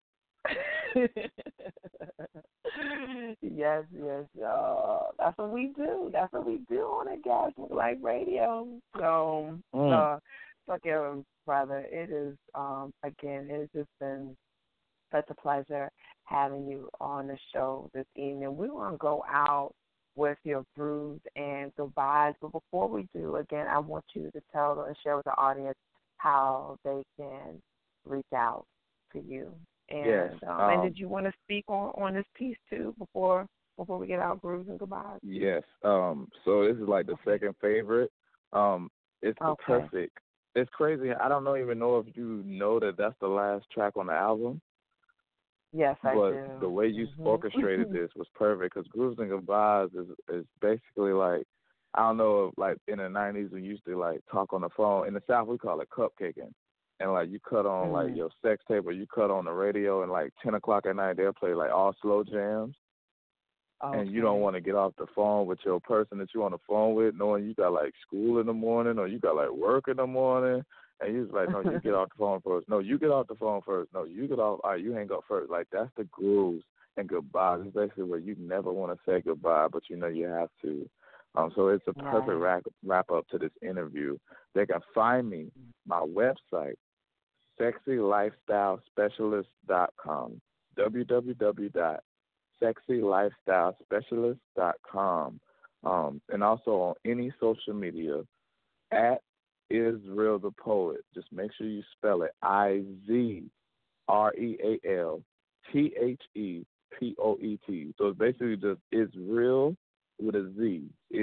yes, yes, y'all. That's what we do. That's what we do on Orgasmic Life Radio. So, mm. uh, look, here, brother, it is um again. It's just been such a pleasure having you on the show this evening. We want to go out with your brews and goodbyes, but before we do, again, I want you to tell and share with the audience how they can reach out to you. And yes, um, um, and did you want to speak on, on this piece too before before we get out brews and goodbyes? Yes. Um. So this is like the second favorite. Um. It's the okay. perfect. It's crazy. I don't know, even know if you know that that's the last track on the album. Yes, I but do. But the way you mm-hmm. orchestrated this was perfect because Grooves and Goodbyes is is basically like, I don't know if like in the nineties we used to like talk on the phone. In the South we call it cupcaking. And like you cut on mm. like your sex tape or you cut on the radio and like ten o'clock at night they'll play like all slow jams. Okay. And you don't want to get off the phone with your person that you're on the phone with knowing you got like school in the morning or you got like work in the morning. And you're like, no, you get off the phone first. No, you get off the phone first. No, you get off. All right, you hang up first. Like, that's the grooves and goodbyes. It's basically where you never want to say goodbye, but you know you have to. Um, so it's a perfect right. wrap, wrap up to this interview. They can find me, my website, sexy lifestyle specialist dot com, w w w dot sexy lifestyle specialist dot com, um, and also on any social media, at Israel the Poet. Just make sure you spell it I Z R E A L T H E P O E T. So it's basically just Israel with a Z.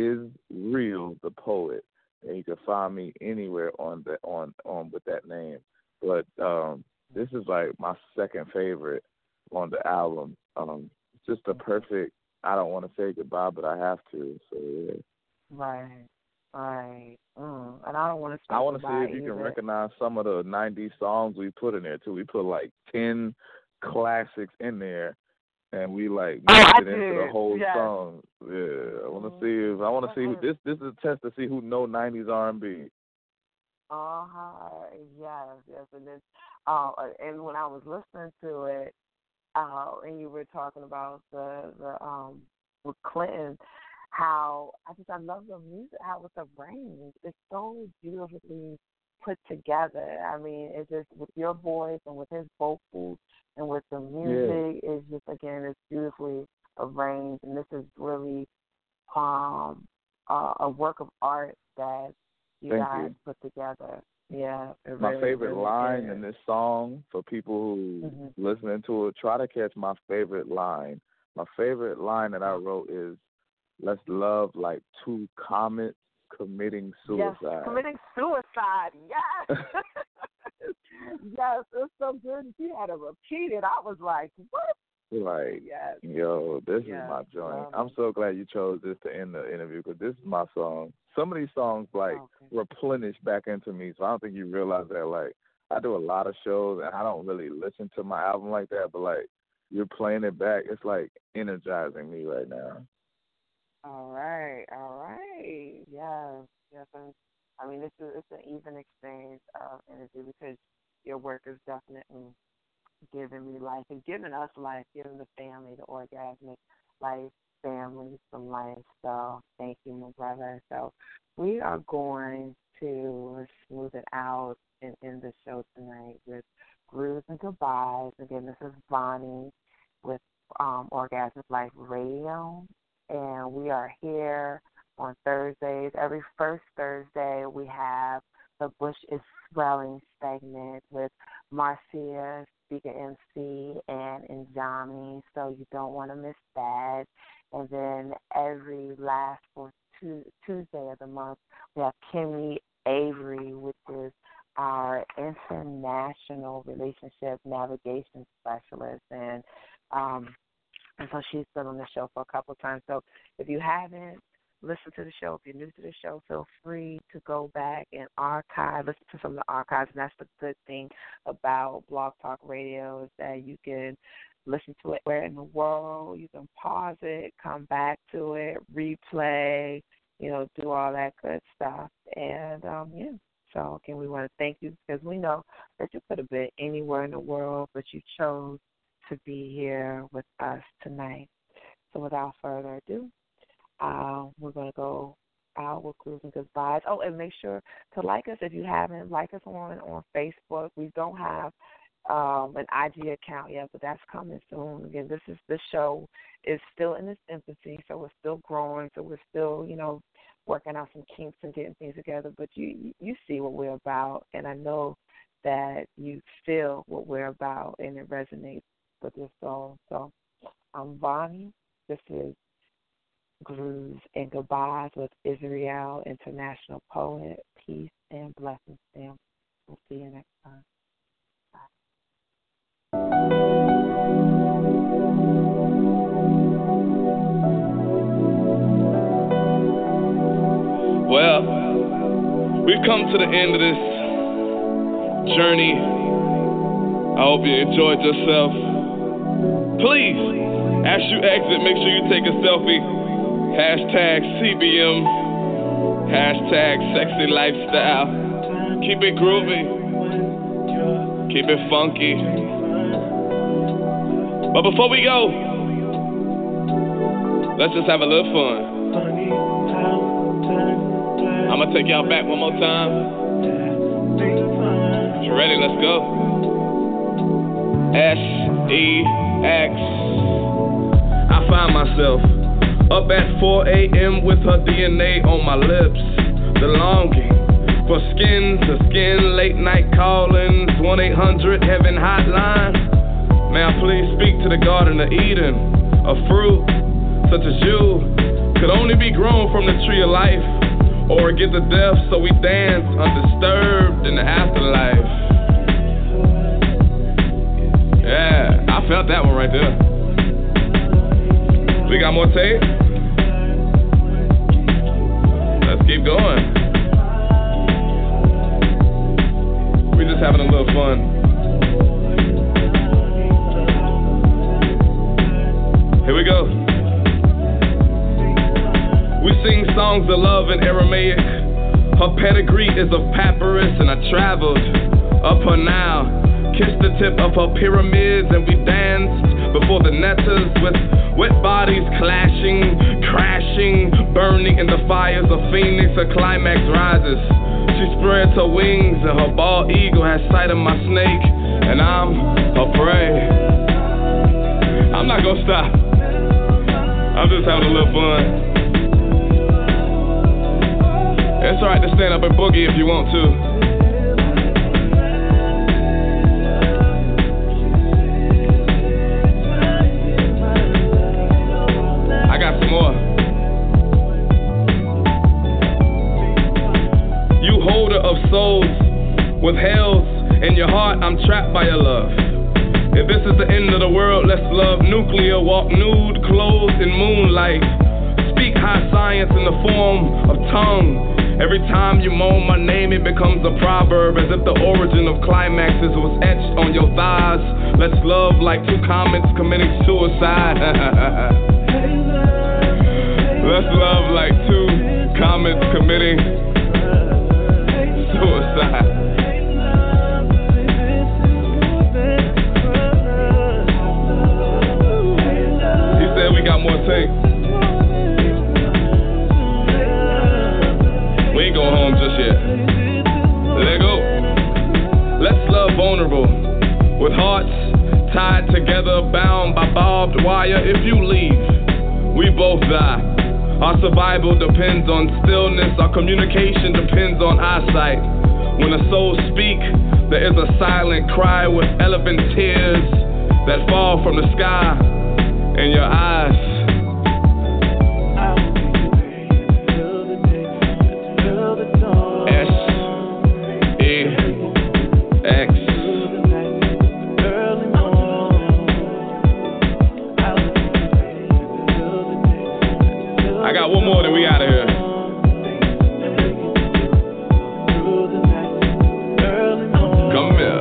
Israel the Poet. And you can find me anywhere on the on on with that name. But um, this is like my second favorite on the album. Um, it's just a perfect. I don't want to say goodbye, but I have to. So yeah. Right. Right. Mm. And I don't want to. I want to see if you either. can recognize some of the nineties songs we put in there too. We put like ten classics in there, and we like oh, mixed I it did. into the whole yes. song. Yeah, I want to see if I want to see who this. This is a test to see who know nineties R and B. Uh huh. Yes. Yes. And then, uh, and when I was listening to it, uh, and you were talking about the the um with Clinton. How I just I love the music, how it's arranged. It's so beautifully put together. I mean, it's just with your voice and with his vocals and with the music, yeah. it's just again, it's beautifully arranged. And this is really um uh, a work of art that you Thank guys you. put together. Yeah. My really, favorite really line is. in this song for people who mm-hmm. listening to it, try to catch my favorite line. My favorite line that I wrote is, let's love like two comets committing Yes, suicide. committing suicide. Yes. Yes, it's so good. She had to repeat it. I was like, what? Like, Yes. yo, this Yes. is my joint. Love I'm it. so glad you chose this to end the interview because this is my song. Some of these songs, like, Okay. replenish back into me, so I don't think you realize that. Like, I do a lot of shows, and I don't really listen to my album like that, but, like, you're playing it back. It's, like, energizing me right now. All right, all right. Yes, yes. And, I mean, it's, a, it's an even exchange of energy because your work is definitely giving me life and giving us life, giving the family, the orgasmic life, family some life. So thank you, my brother. So we are going to smooth it out and end the show tonight with grooves and goodbyes. Again, this is Bonnie with um, Orgasmic Life Radio, and we are here on Thursdays. Every first Thursday we have the Bush is Swelling segment with Marcia, speaker M C, and Njami, so you don't want to miss that. And then every last fourth Tuesday of the month, we have Kimmy Avery, which is our international relationship navigation specialist. And um, and so she's been on the show for a couple of times. So if you haven't listened to the show, if you're new to the show, feel free to go back and archive, listen to some of the archives. And that's the good thing about Blog Talk Radio is that you can listen to it where in the world. You can pause it, come back to it, replay, you know, do all that good stuff. And, um, yeah, so, again, we want to thank you because we know that you could have been anywhere in the world, but you chose to be here with us tonight. So without further ado, uh, we're going to go out with grooves and goodbyes. Oh, and make sure to like us if you haven't. Like us on, on Facebook. We don't have um, an I G account yet, but that's coming soon. Again, this is this show is still in its infancy, so we're still growing. So we're still, you know, working out some kinks and getting things together. But you you see what we're about, and I know that you feel what we're about, and it resonates with your soul. So I'm Bonnie. This is Grooves and Goodbyes with Israel, international poet. Peace and blessings, fam. We'll see you next time. Well, we've come to the end of this journey. I hope you enjoyed yourself. Please, as you exit, make sure you take a selfie. Hashtag C B M. Hashtag sexy lifestyle. Keep it groovy. Keep it funky. But before we go, let's just have a little fun. I'm gonna take y'all back one more time. You ready? Let's go. S E X. I find myself up at four a.m. with her D N A on my lips. The longing for skin to skin, late night callings, one eight hundred heaven hotline. May I please speak to the Garden of Eden? A fruit such as you could only be grown from the tree of life, or get the death so we dance undisturbed in the afterlife. Yeah, I felt that one right there. We got more tape? Let's keep going. We just having a little fun. Here we go. We sing songs of love in Aramaic. Her pedigree is of papyrus, and I traveled up her Nile. Kissed the tip of her pyramids, and we danced before the netters with wet bodies clashing, crashing, burning in the fires of Phoenix. Her climax rises. She spreads her wings, and her bald eagle has sight of my snake, and I'm her prey. I'm not gonna stop. I'm just having a little fun. It's alright to stand up and boogie if you want to. I got some more. souls with hells in your heart. I'm trapped by your love. If this is the end of the world, let's love nuclear. Walk nude, clothed in moonlight. Speak high science in the form of tongue. Every time you moan my name, it becomes a proverb, as if the origin of climaxes was etched on your thighs. Let's love like two comets committing suicide. Let's love like two comets committing suicide. He said we got more takes. We ain't going home just yet. Let go. Let's love vulnerable, with hearts tied together, bound by barbed wire. If you leave, we both die. Our survival depends on stillness. Our communication depends on eyesight. When a soul speaks, there is a silent cry with elephant tears that fall from the sky in your eyes. One more, then we out of here. Come here.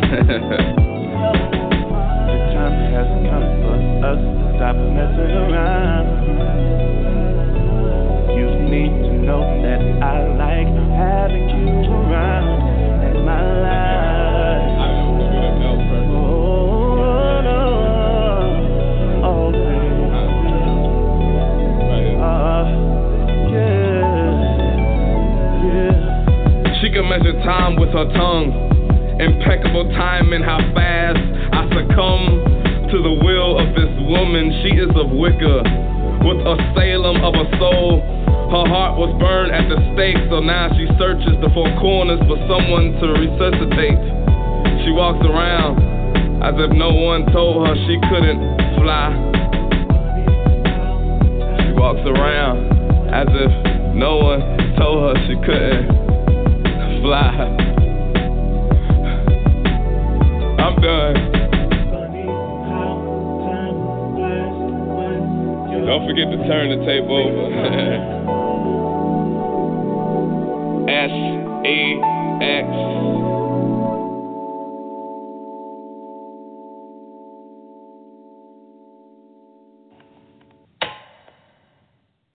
The time has come for us to stop messing around. You need to know that I like having you around in my life. Oh, no. Oh, she can measure time with her tongue. Impeccable timing, how fast I succumb to the will of this woman. She is of Wicca, with a Salem of a soul. Her heart was burned at the stake, so now she searches the four corners for someone to resuscitate. She walks around as if no one told her she couldn't fly. She walks around as if no one told her she couldn't fly. I'm done. Don't forget to turn the tape over. S E X